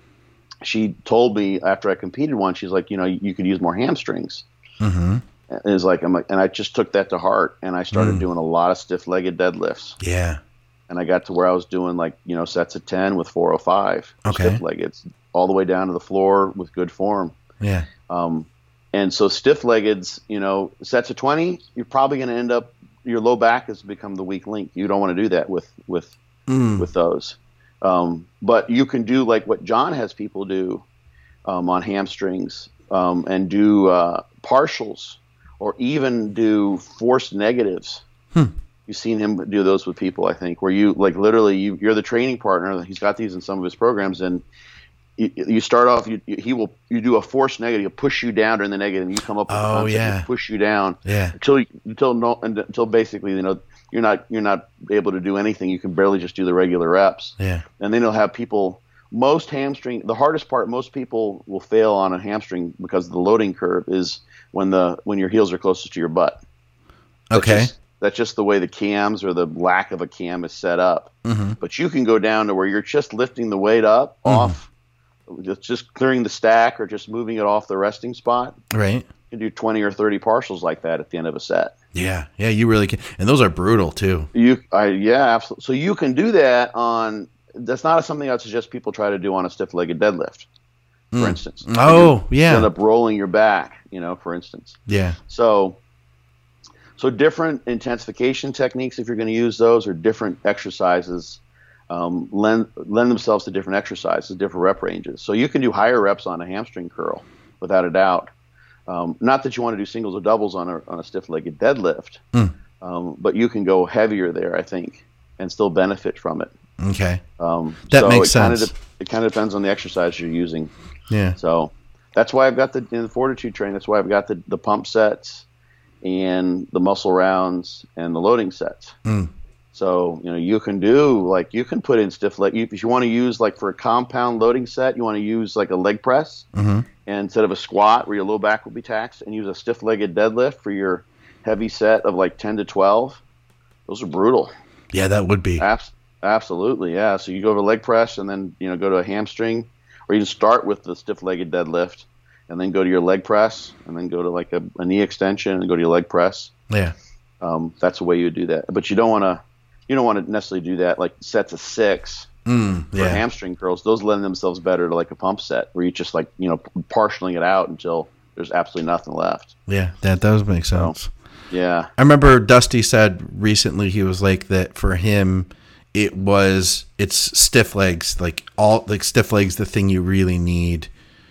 She told me after I competed one, she's like, you know, you could use more hamstrings. Mm-hmm. And it's like, I'm like, and I just took that to heart, and I started mm. doing a lot of stiff-legged deadlifts. Yeah. And I got to where I was doing like, you know, sets of ten with four oh five okay. stiff-legged, all the way down to the floor with good form. Yeah. Um, and so stiff-leggeds, you know, sets of twenty, you're probably going to end up, your low back has become the weak link. You don't want to do that with with mm. with those. Um, but you can do like what John has people do um, on hamstrings um, and do uh, partials or even do forced negatives. Hmm. You've seen him do those with people, I think, where you like literally you, you're the training partner. He's got these in some of his programs, and you, you start off. You, he will you do a forced negative, he'll push you down during the negative, and you come up with oh, a concept yeah. to push you down. Yeah. Until until no until basically you know. You're not you're not able to do anything. You can barely just do the regular reps. Yeah. And then you'll have people. Most hamstring. The hardest part. Most people will fail on a hamstring because the loading curve is when the when your heels are closest to your butt. That's okay. Just, that's just the way the cams or the lack of a cam is set up. Mm-hmm. But you can go down to where you're just lifting the weight up mm-hmm. off, just just clearing the stack or just moving it off the resting spot. Right. You can do twenty or thirty partials like that at the end of a set. Yeah, yeah, you really can, and those are brutal too. You, I, yeah, absolutely. So you can do that on. That's not something I suggest people try to do on a stiff-legged deadlift, for mm. instance. Oh, you yeah. End up rolling your back, you know, for instance. Yeah. So, so different intensification techniques, if you're going to use those, or different exercises, um, lend lend themselves to different exercises, different rep ranges. So you can do higher reps on a hamstring curl, without a doubt. Um, not that you want to do singles or doubles on a on a stiff-legged deadlift, mm. um, but you can go heavier there, I think, and still benefit from it. Okay, um, that so makes it sense. Kinda de- it kind of depends on the exercise you're using. Yeah. So that's why I've got the in the fortitude training. That's why I've got the, the pump sets and the muscle rounds and the loading sets. Mm. So you know you can do like you can put in stiff leg if you want to use like for a compound loading set. You want to use like a leg press. Mm-hmm. And instead of a squat where your low back will be taxed, and use a stiff-legged deadlift for your heavy set of like ten to twelve, those are brutal. Yeah, that would be. Abs- absolutely, yeah. So you go to leg press and then you know go to a hamstring, or you can start with the stiff-legged deadlift and then go to your leg press and then go to like a, a knee extension and go to your leg press. Yeah. Um, that's the way you would do that. But you don't want to you don't want to necessarily do that like sets of six Mm, for yeah. hamstring curls. Those lend themselves better to like a pump set where you just like, you know, partialing it out until there's absolutely nothing left. Yeah, that does make sense. So, yeah. I remember Dusty said recently, he was like that for him, it was, it's stiff legs, like all, like stiff legs, the thing you really need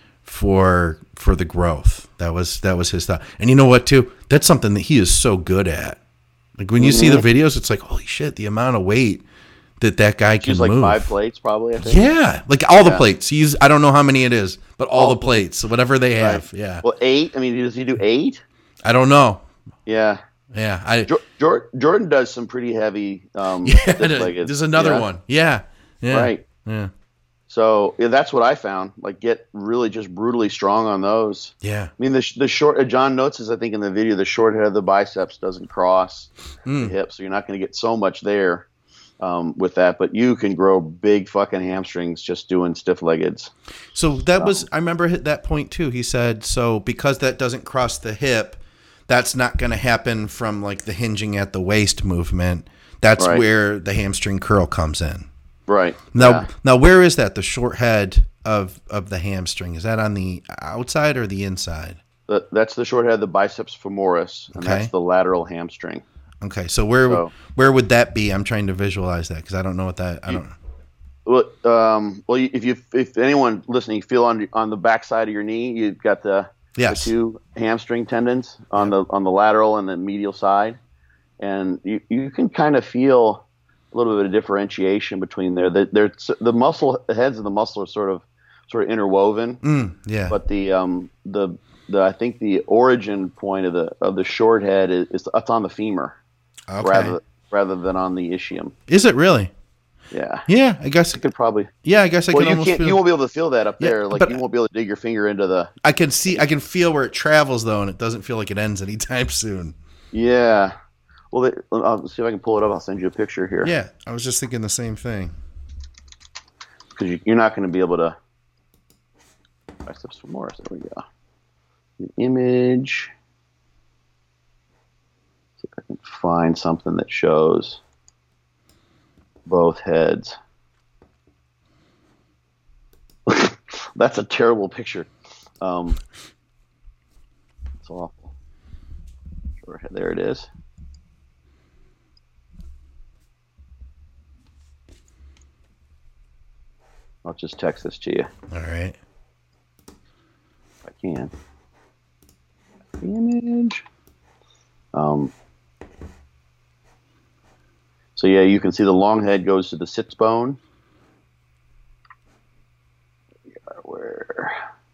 for, for the growth. That was, that was his thought. And you know what too? That's something that he is so good at. Like when you mm-hmm. see the videos, it's like, holy shit, the amount of weight that that guy can He's like move. five plates probably, I think. Yeah, like all the yeah. plates. He's, I don't know how many it is, but all, all the plates, whatever they have. Right. Yeah. Well, eight. I mean, does he do eight? I don't know. Yeah. Yeah. I, Jordan, Jordan does some pretty heavy. Um, yeah. There's another yeah. one. Yeah. Yeah. Right. Yeah. So yeah, that's what I found. Like, get really just brutally strong on those. Yeah. I mean, the the short. Uh, John notes, I think, in the video, the short head of the biceps doesn't cross mm. the hips, so you're not going to get so much there um, with that. But you can grow big fucking hamstrings just doing stiff leggeds. So that um, was. I remember hit that point too. He said, so because that doesn't cross the hip, that's not going to happen from like the hinging at the waist movement. That's right. where the hamstring curl comes in. Right. Now, yeah. now, where is that? The short head of of the hamstring, is that on the outside or the inside? The, that's the short head of the biceps femoris, and okay. that's the lateral hamstring. Okay, so where so, where would that be? I'm trying to visualize that because I don't know what that. I don't. Well, um, well, if you if anyone listening, you feel on on the back side of your knee, you've got the, yes. the two hamstring tendons on the on the lateral and the medial side, and you you can kind of feel a little bit of differentiation between there. The, they're, the muscle the heads of the muscle are sort of sort of interwoven. Mm, yeah. But the um the the I think the origin point of the of the short head is, is it's on the femur, okay. rather rather than on the ischium. Is it really? Yeah. Yeah, I guess you could probably. Yeah, I guess I well, can you almost can't. feel, you won't be able to feel that up yeah, there. Like but you won't be able to dig your finger into the. I can see. I can feel where it travels though, and it doesn't feel like it ends anytime soon. Yeah. Well, they, I'll see if I can pull it up. I'll send you a picture here. Yeah, I was just thinking the same thing. Because you, you're not going to be able to. Biceps femoris. There we go. The image. See if I can find something that shows both heads. That's a terrible picture. Um, it's awful. There it is. I'll just text this to you. All right. If I can. The image. Um, so yeah, you can see the long head goes to the sits bone. Where?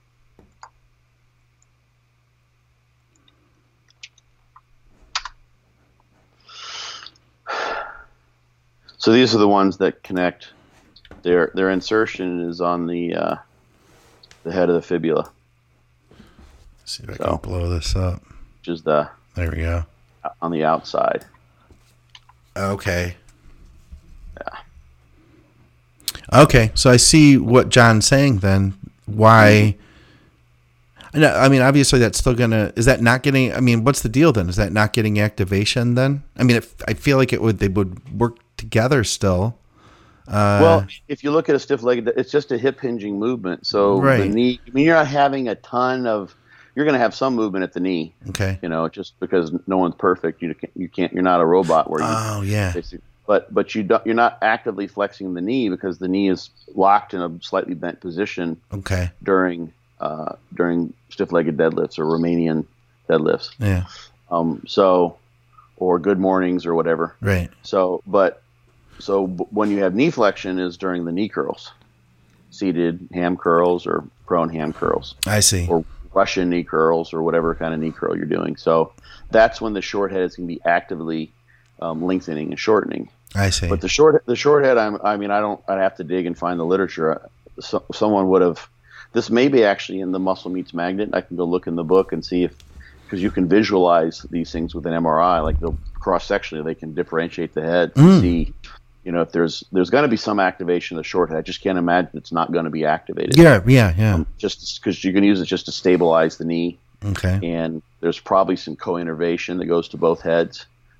So these are the ones that connect. Their their insertion is on the uh, the head of the fibula. Let's see if I so, can blow this up. Which is the there we go on the outside. Okay. Yeah. Okay, so I see what John's saying then. Why? Mm-hmm. I mean, obviously that's still gonna. Is that not getting? I mean, what's the deal then? Is that not getting activation then? I mean, if, I feel like it would. They would work together still. Uh, well, if you look at a stiff leg, it's just a hip hinging movement. So right. the knee. I mean, you're not having a ton of. You're going to have some movement at the knee. Okay. You know, just because no one's perfect, you can't. You can't. You're not a robot where you. Oh yeah. But but you don't. You're not actively flexing the knee because the knee is locked in a slightly bent position. Okay. During uh, during stiff-legged deadlifts or Romanian deadlifts. Yeah. Um. So, or good mornings or whatever. Right. So, but. So when you have knee flexion is during the knee curls, seated ham curls or prone ham curls. I see. Or Russian knee curls or whatever kind of knee curl you're doing. So that's when the short head is going to be actively um, lengthening and shortening. I see. But the short the short head, I'm, I mean, I don't. I'd have to dig and find the literature. So, someone would have. This may be actually in the Muscle Meets Magnet. I can go look in the book and see if because you can visualize these things with an M R I. Like they'll cross sectionally, they can differentiate the head mm. and see. You know, if there's there's going to be some activation of the short head. I just can't imagine it's not going to be activated. Yeah, yeah, yeah. Um, just because you can use it just to stabilize the knee. Okay. And there's probably some co-innervation that goes to both heads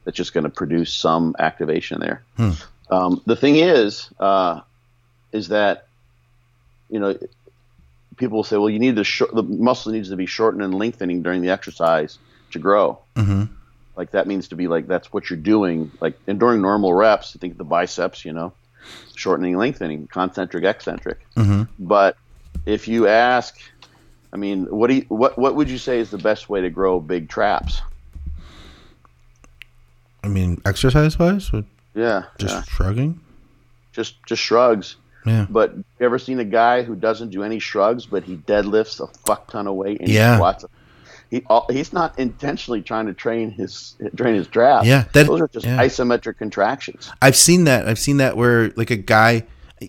that's just going to produce some activation there. Hmm. Um, the thing is, uh, is that, you know, people will say, well, you need the sh- the muscle needs to be shortened and lengthening during the exercise to grow. Mm-hmm. Like that means to be like, that's what you're doing. Like, and during normal reps, I think the biceps, you know, shortening, lengthening, concentric, eccentric. Mm-hmm. But if you ask, I mean, what do you, what, what would you say is the best way to grow big traps? I mean, exercise wise, Yeah. just yeah. shrugging. Just, just shrugs. Yeah. But you ever seen a guy who doesn't do any shrugs, but he deadlifts a fuck ton of weight and Yeah. he squats? He he's not intentionally trying to train his train his traps. Yeah, that- those are just yeah. isometric contractions. I've seen that. I've seen that where like a guy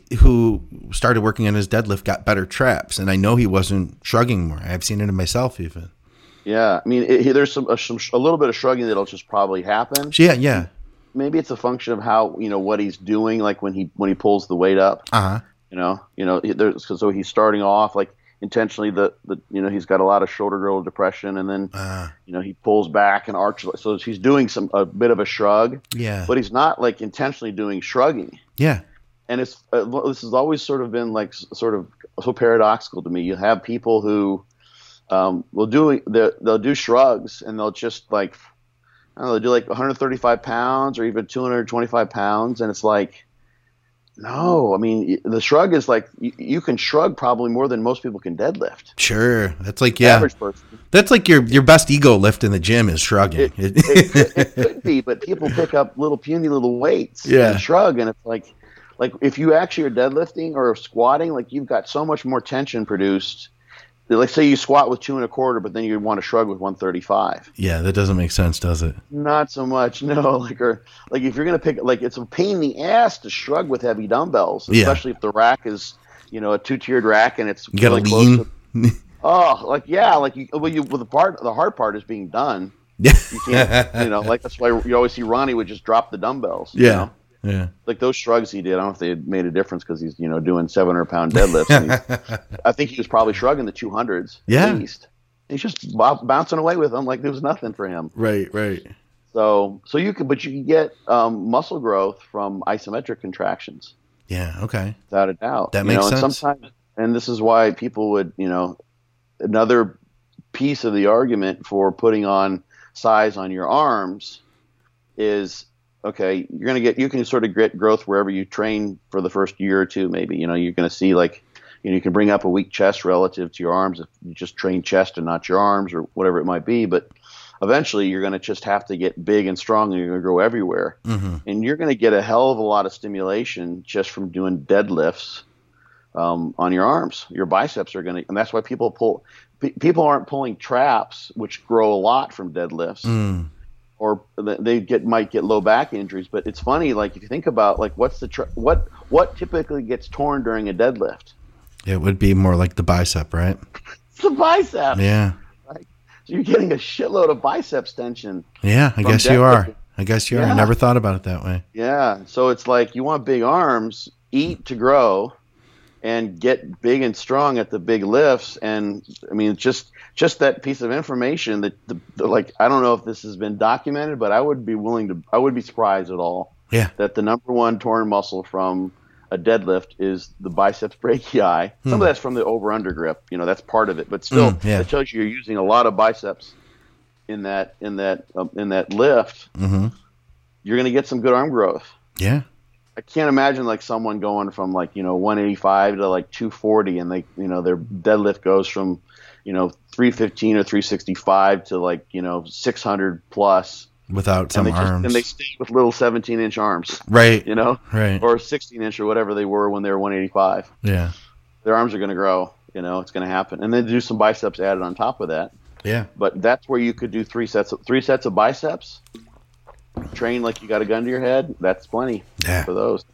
who started working on his deadlift got better traps, and I know he wasn't shrugging more. I've seen it in myself even. Yeah, I mean, it, there's some a, some a little bit of shrugging that'll just probably happen. So, yeah, yeah. Maybe it's a function of how, you know, what he's doing, like when he when he pulls the weight up. Uh huh. You know, you know, there's, so he's starting off like intentionally the, the you know, he's got a lot of shoulder girdle depression, and then Uh, you know, he pulls back and arches, so he's doing some a bit of a shrug, yeah. but he's not like intentionally doing shrugging. Yeah. And it's uh, this has always sort of been like s- sort of so paradoxical to me. You have people who um, will do they'll, they'll do shrugs, and they'll just like I don't know, they'll do like one hundred thirty-five pounds or even two hundred twenty-five pounds, and it's like, no, I mean y- the shrug is like you, you can shrug probably more than most people can deadlift. Sure. That's like yeah. Average person. That's like your your best ego lift in the gym is shrugging. It, it, it, it could be, but people pick up little puny little weights Yeah. and shrug, and it's like, like if you actually are deadlifting or squatting, like you've got so much more tension produced. Like say you squat with two and a quarter, but then you want to shrug with one thirty-five. Yeah, that doesn't make sense, does it? Not so much, no. Like or like if you're gonna pick, like it's a pain in the ass to shrug with heavy dumbbells, Yeah. especially if the rack is, you know, a two-tiered rack and it's You gotta really close lean. to- oh, like yeah, like you, well, you, well, the part, the hard part is being done. Yeah. You can't, you know, like that's why you always see Ronnie would just drop the dumbbells. you Yeah. know? Yeah. Like those shrugs he did, I don't know if they had made a difference because he's, you know, doing seven hundred pound deadlifts. And he's- I think he was probably shrugging the two hundreds Yeah. at least. He's just b- bouncing away with them like there was nothing for him. Right, right. So, so you could, but you can get um, muscle growth from isometric contractions, Yeah, okay. without a doubt. That you makes know, and sense. Sometimes, and this is why people would, you know, another piece of the argument for putting on size on your arms is, okay, you're going to get, you can sort of get growth wherever you train for the first year or two, maybe. You know, you're going to see like, you know, you can bring up a weak chest relative to your arms if you just train chest and not your arms or whatever it might be. But eventually you're going to just have to get big and strong and you're going to grow everywhere. Mm-hmm. And you're going to get a hell of a lot of stimulation just from doing deadlifts um, on your arms. Your biceps are going to, and that's why people pull, pe- people aren't pulling traps, which grow a lot from deadlifts. Mm. Or they get might get low back injuries, but it's funny. Like if you think about like what's the tra- what what typically gets torn during a deadlift? It would be more like the bicep, right? It's the bicep. Yeah. Right? So you're getting a shitload of biceps tension. Yeah, I From guess you are. deadlifting. I guess you are. I Yeah. never thought about it that way. Yeah. So it's like you want big arms, eat to grow, and get big and strong at the big lifts. And I mean, just just that piece of information that the, the, like I don't know if this has been documented, but I would be willing to. I would be surprised at all. Yeah. That the number one torn muscle from a deadlift is the biceps brachii. Some of that's from the over-under grip. You know, that's part of it, but still, Hmm, yeah. it tells you you're using a lot of biceps in that in that um, in that lift. Mm-hmm. You're going to get some good arm growth. Yeah. I can't imagine like someone going from like, you know, one eighty-five to like two forty and they, you know, their deadlift goes from, you know, three fifteen or three sixty-five to like, you know, six hundred plus. Without some and they just, arms. and they stay with little seventeen inch arms, right. you know, Right. or sixteen inch or whatever they were when they were one eighty-five. Yeah. Their arms are going to grow, you know, it's going to happen. And then do some biceps added on top of that. Yeah. But that's where you could do three sets of three sets of biceps. Train like you got a gun to your head. That's plenty Yeah. for those.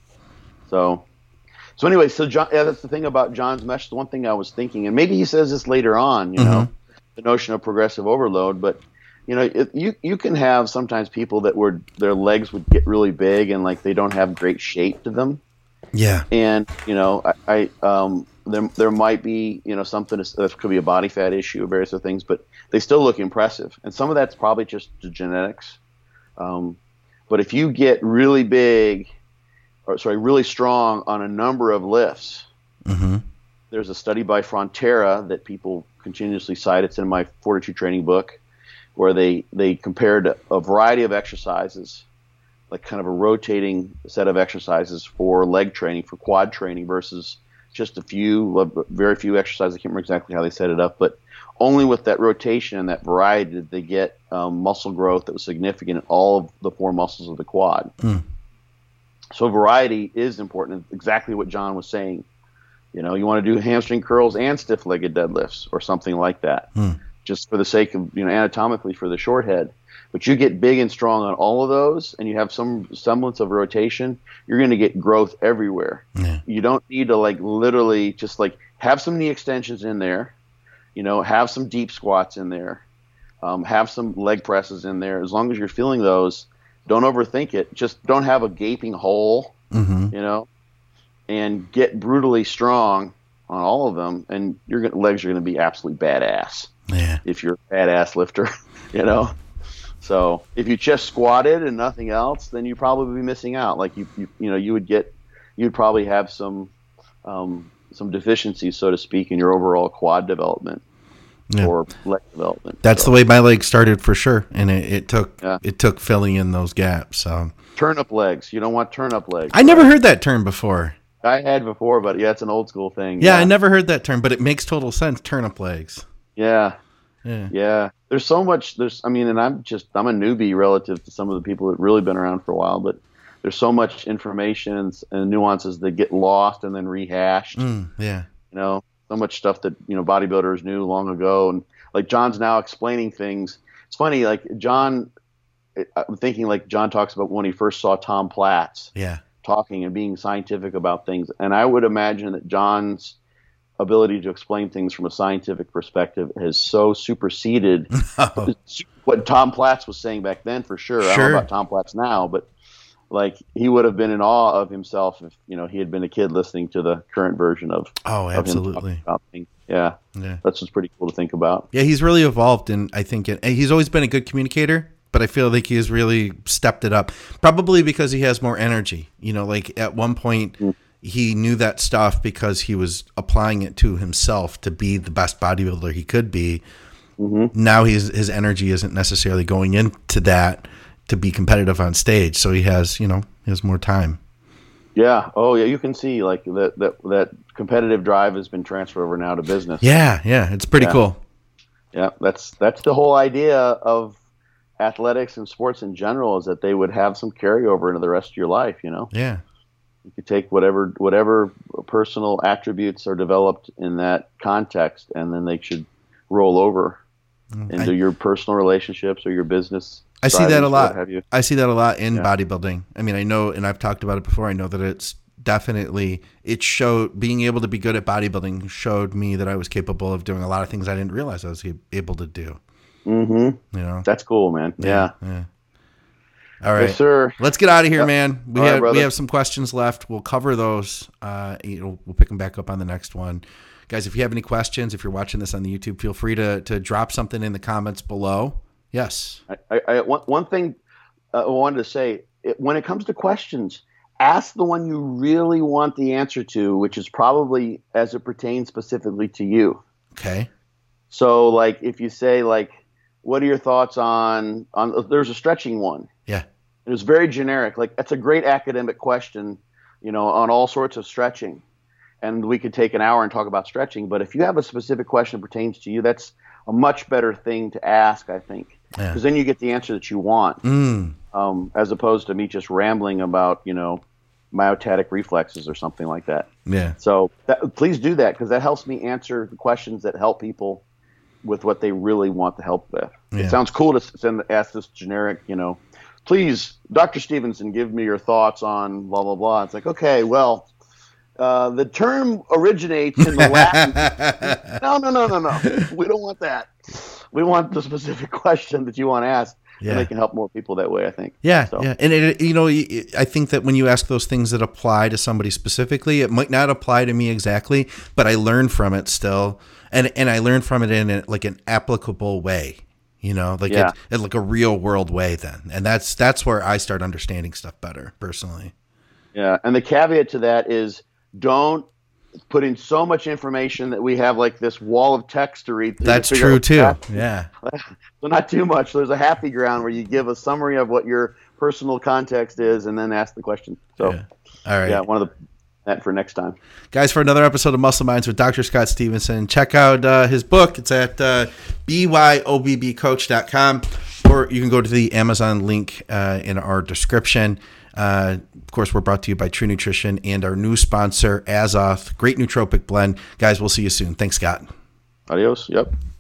So, so anyway, so John, yeah, that's the thing about John's mesh. The one thing I was thinking, and maybe he says this later on, you know, the notion of progressive overload. But you know, it, you you can have sometimes people that were their legs would get really big and like they don't have great shape to them. Yeah. And you know, I, I um, there there might be you know something that could be a body fat issue, various other things, but they still look impressive. And some of that's probably just the genetics. Um, But if you get really big, or sorry, really strong on a number of lifts, mm-hmm. there's a study by Frontera that people continuously cite. It's in my Fortitude training book, where they, they compared a variety of exercises, like kind of a rotating set of exercises for leg training, for quad training, versus just a few, very few exercises. I can't remember exactly how they set it up, but only with that rotation and that variety did they get um, muscle growth that was significant in all of the four muscles of the quad. Mm. So variety is important. Exactly what John was saying. You know, you want to do hamstring curls and stiff-legged deadlifts or something like that, mm. just for the sake of, you know, anatomically for the short head. But you get big and strong on all of those, and you have some semblance of rotation, you're going to get growth everywhere. Yeah. You don't need to, like, literally just, like, have some knee extensions in there, you know, have some deep squats in there, um, have some leg presses in there. As long as you're feeling those, don't overthink it. Just don't have a gaping hole, mm-hmm. you know, and get brutally strong on all of them, and your legs are going to be absolutely badass. Yeah. If you're a badass lifter, you know. So if you just squatted and nothing else, then you'd probably be missing out. Like you, you, you know, you would get, you'd probably have some, um, some deficiencies, so to speak, in your overall quad development yeah. or leg development. That's so, the way my legs started for sure, and it, it took yeah. it took filling in those gaps. So turnip legs, you don't want turnip legs. I never heard that term before. I had before, but yeah, it's an old school thing. Yeah, yeah. I never heard that term, but it makes total sense. Turnip legs. Yeah. Yeah. Yeah. There's so much, there's, I mean, and I'm just, I'm a newbie relative to some of the people that have really been around for a while, but there's so much information and nuances that get lost and then rehashed. Mm, yeah. You know, so much stuff that, you know, bodybuilders knew long ago. And like John's now explaining things. It's funny, like John, I'm thinking like John talks about when he first saw Tom Platz yeah. talking and being scientific about things. And I would imagine that John's ability to explain things from a scientific perspective has so superseded oh. what Tom Platz was saying back then, for sure. sure. I don't know about Tom Platz now, but like he would have been in awe of himself if, you know, he had been a kid listening to the current version of, oh, absolutely. Of him about things. Yeah. Yeah. That's just pretty cool to think about. Yeah. He's really evolved. And I think it, and he's always been a good communicator, but I feel like he has really stepped it up, probably because he has more energy. You know, like at one point, mm. he knew that stuff because he was applying it to himself to be the best bodybuilder he could be. Mm-hmm. Now he's, his energy isn't necessarily going into that to be competitive on stage. So he has, you know, he has more time. Yeah. Oh yeah. You can see like that, that, that competitive drive has been transferred over now to business. Yeah. Yeah. It's pretty yeah. cool. Yeah. That's, that's the whole idea of athletics and sports in general, is that they would have some carryover into the rest of your life, you know? Yeah. You could take whatever whatever personal attributes are developed in that context, and then they should roll over mm, into I, your personal relationships or your business. I see that a lot. Have you. I see that a lot in yeah. bodybuilding. I mean, I know, and I've talked about it before, I know that it's definitely, it showed, being able to be good at bodybuilding showed me that I was capable of doing a lot of things I didn't realize I was able to do. Mm-hmm. You know? That's cool, man. Yeah. Yeah. yeah. All right, yes, sir. Let's get out of here, yep. man. We All have right, we have some questions left. We'll cover those. Uh, you know, we'll pick them back up on the next one, guys. If you have any questions, if you're watching this on the YouTube, feel free to to drop something in the comments below. Yes. I, I, I one, one thing uh, I wanted to say: it, when it comes to questions, ask the one you really want the answer to, which is probably as it pertains specifically to you. Okay. So, like, if you say, like, what are your thoughts on on? There's a stretching one. Yeah. It was very generic. Like, that's a great academic question, you know, on all sorts of stretching. And we could take an hour and talk about stretching. But if you have a specific question that pertains to you, that's a much better thing to ask, I think. Because yeah. then you get the answer that you want, mm. um, as opposed to me just rambling about, you know, myotatic reflexes or something like that. Yeah. So that, please do that, because that helps me answer the questions that help people with what they really want the help with. Yeah. It sounds cool to send ask this generic, you know, please, Doctor Stevenson, give me your thoughts on blah, blah, blah. It's like, okay, well, uh, the term originates in the Latin. no, no, no, no, no. We don't want that. We want the specific question that you want to ask. Yeah. And they can help more people that way, I think. Yeah, so. yeah. And, it, you know, I think that when you ask those things that apply to somebody specifically, it might not apply to me exactly, but I learn from it still. And and I learn from it in a, like an applicable way. You know, like Yeah. it, it like a real world way then. And that's that's where I start understanding stuff better personally. Yeah. And the caveat to that is don't put in so much information that we have like this wall of text to read through. That's to figure true out too. that. Yeah. So not too much. There's a happy ground where you give a summary of what your personal context is and then ask the question. So Yeah. All right. yeah, one of the that for next time. Guys, for another episode of Muscle Minds with Doctor Scott Stevenson, check out uh, his book. It's at uh, B Y O B B coach dot com, or you can go to the Amazon link uh, in our description. Uh, of course, we're brought to you by True Nutrition and our new sponsor, Azoth, great nootropic blend. Guys, we'll see you soon. Thanks, Scott. Adios. Yep.